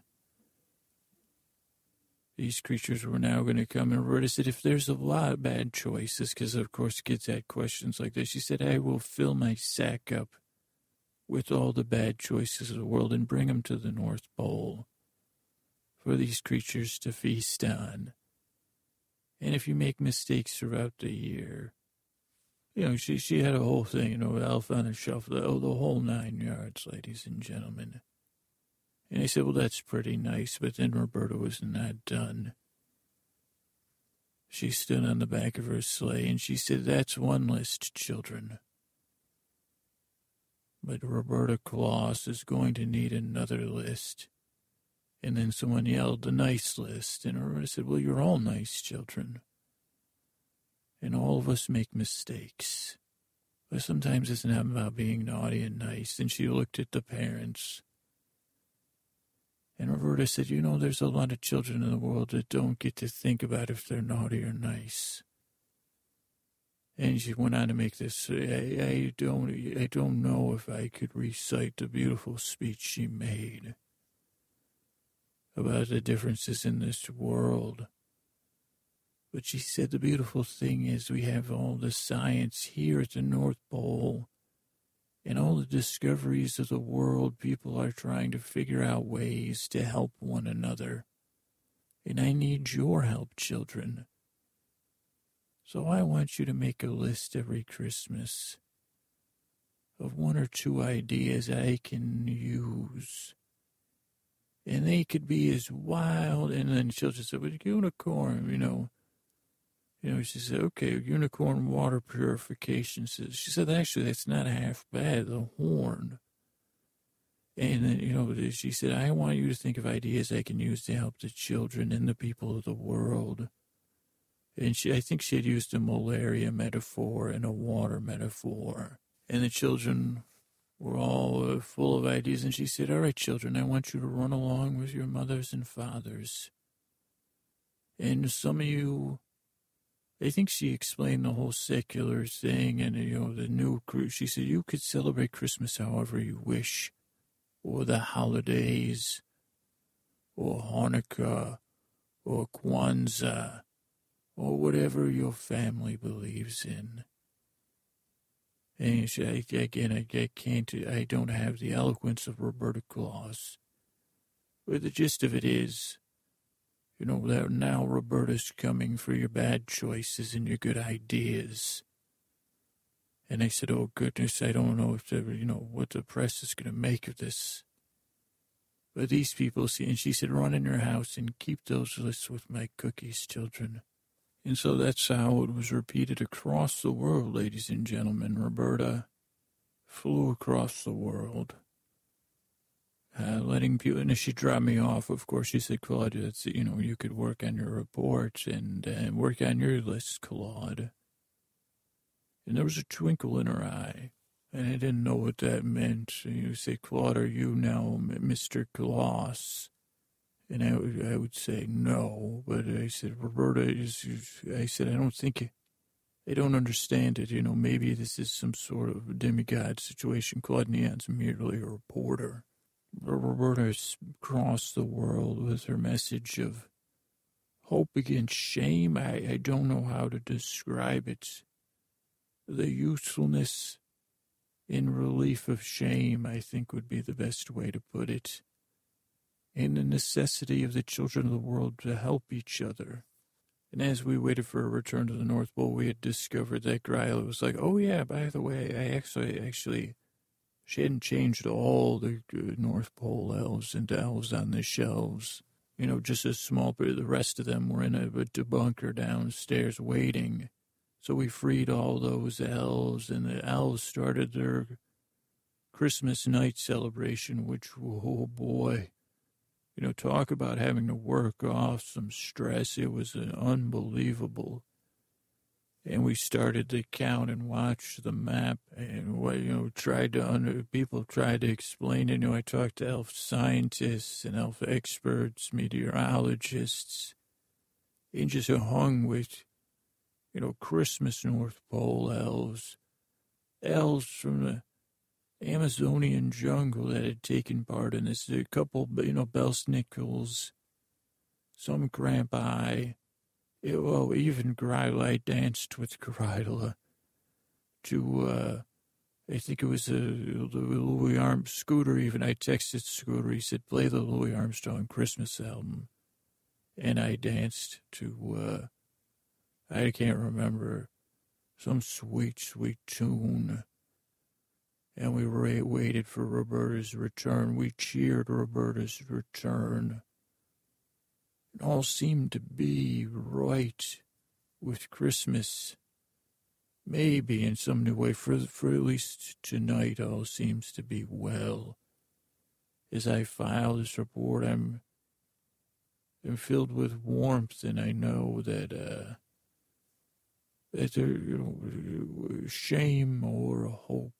These creatures were now going to come, and Roberta said, if there's a lot of bad choices, because, of course, kids had questions like this, she said, I will fill my sack up with all the bad choices of the world and bring them to the North Pole for these creatures to feast on. And if you make mistakes throughout the year, you know, she, she had a whole thing, you know, elf on a shelf, the, oh, the whole nine yards, ladies and gentlemen. And I said, well, that's pretty nice. But then Roberta was not done. She stood on the back of her sleigh and she said, that's one list, children. But Roberta Claus is going to need another list. And then someone yelled, the nice list. And Roberta said, well, you're all nice, children. And all of us make mistakes. But sometimes it's not about being naughty and nice. And she looked at the parents. And Roberta said, you know, there's a lot of children in the world that don't get to think about if they're naughty or nice. And she went on to make this, I, I don't I don't know if I could recite the beautiful speech she made about the differences in this world. But she said the beautiful thing is we have all the science here at the North Pole and all the discoveries of the world. People are trying to figure out ways to help one another. And I need your help, children. So I want you to make a list every Christmas of one or two ideas I can use. And they could be as wild. And then she'll just say, well, unicorn, you know. You know, she said, okay, unicorn water purification. She said, actually, that's not half bad, the horn. And then, you know, she said, I want you to think of ideas I can use to help the children and the people of the world. And she, I think she had used a malaria metaphor and a water metaphor. And the children were all uh, full of ideas. And she said, all right, children, I want you to run along with your mothers and fathers. And some of you, I think she explained the whole secular thing and, you know, the new group. She said, you could celebrate Christmas however you wish, or the holidays, or Hanukkah, or Kwanzaa, or whatever your family believes in. And she, I, again, I, I can't, I don't have the eloquence of Roberta Claus. But the gist of it is, you know, that now Roberta's coming for your bad choices and your good ideas. And I said, oh, goodness, I don't know if, the, you know, what the press is going to make of this. But these people see, and she said, run in your house and keep those lists with my cookies, children. And so that's how it was repeated across the world, ladies and gentlemen. Roberta flew across the world. Uh, letting people, and as she dropped me off, of course, she said, Claude, that's, you know, you could work on your report and uh, work on your list, Claude. And there was a twinkle in her eye, and I didn't know what that meant. And you say, Claude, are you now Mister Claus? And I would, I would say no, but I said, Roberta, is, I said, I don't think, I don't understand it. You know, maybe this is some sort of demigod situation. Claude Neon's merely a reporter. Roberta has crossed the world with her message of hope against shame. I, I don't know how to describe it. The usefulness in relief of shame, I think, would be the best way to put it. And the necessity of the children of the world to help each other. And as we waited for a return to the North Pole, we had discovered that Gryla was like, oh, yeah, by the way, I actually, actually, she hadn't changed all the uh, North Pole elves into elves on the shelves. You know, just a small bit. The rest of them were in a, a bunker downstairs waiting. So we freed all those elves, and the elves started their Christmas night celebration, which, oh boy, you know, talk about having to work off some stress. It was an unbelievable. And we started to count and watch the map, and you know, tried to under people tried to explain it. You know, I talked to elf scientists and elf experts, meteorologists, and just hung with, you know, Christmas North Pole elves, elves from the Amazonian jungle that had taken part in this. A couple, you know, Belsnickles, some Grampi. It, well, even Gryla danced with Gryla to, uh, I think it was a, the Louis Armstrong, Scooter even. I texted Scooter, he said, play the Louis Armstrong Christmas album. And I danced to, uh, I can't remember, some sweet, sweet tune. And we waited for Roberta's return. We cheered Roberta's return. It all seemed to be right with Christmas. Maybe in some new way, for, for at least tonight, all seems to be well. As I file this report, I'm, I'm filled with warmth, and I know that, uh, that there, you know, shame or hope.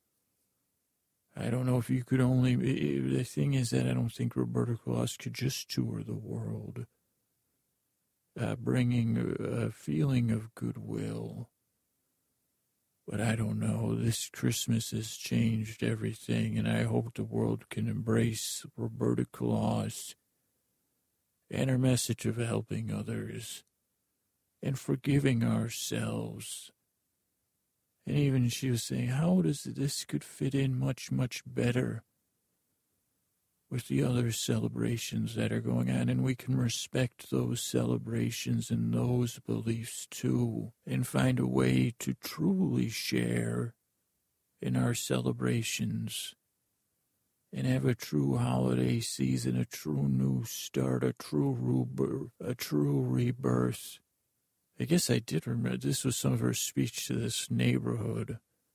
I don't know if you could only, the thing is that I don't think Roberta Claus could just tour the world, uh, bringing a, a feeling of goodwill. But I don't know, this Christmas has changed everything, and I hope the world can embrace Roberta Claus and her message of helping others and forgiving ourselves. And even she was saying, how does this could fit in much, much better with the other celebrations that are going on. And we can respect those celebrations and those beliefs too, and find a way to truly share in our celebrations and have a true holiday season, a true new start, a true rebirth, a true rebirth. I guess I did remember, this was some of her speech to this neighborhood.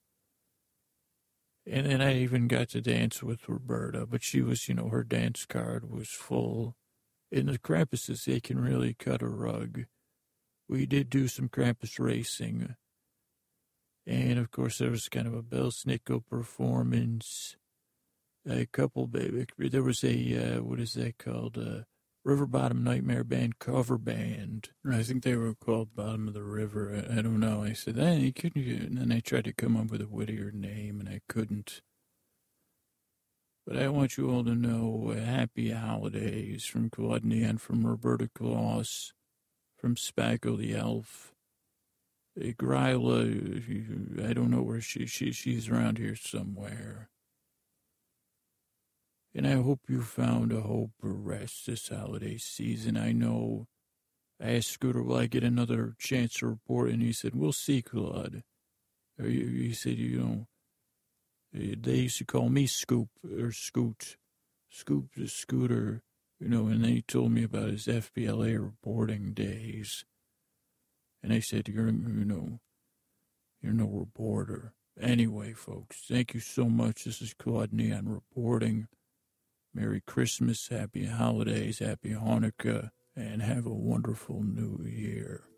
And then I even got to dance with Roberta, but she was, you know, her dance card was full. And the Krampuses, they can really cut a rug. We did do some Krampus racing. And, of course, there was kind of a Belsnickel performance. A couple, baby, there was a, uh, what is that called, uh, River Bottom Nightmare Band cover band. I think they were called Bottom of the River. I, I don't know. I said, hey, you couldn't. And then I tried to come up with a wittier name, and I couldn't. But I want you all to know uh, happy holidays from Claude Neon, from Roberta Claus, from Spackle the Elf. Uh, Gryla, I don't know where she, she she's around here somewhere. And I hope you found a hope or rest this holiday season. I know I asked Scooter, will I get another chance to report? And he said, we'll see, Claude. Or he said, you know, they used to call me Scoop or Scoot. Scoop the Scooter, you know, and then he told me about his F B L A reporting days. And I said, you're, you know, you're no reporter. Anyway, folks, thank you so much. This is Claude Neon reporting. Merry Christmas, Happy Holidays, Happy Hanukkah, and have a wonderful New Year.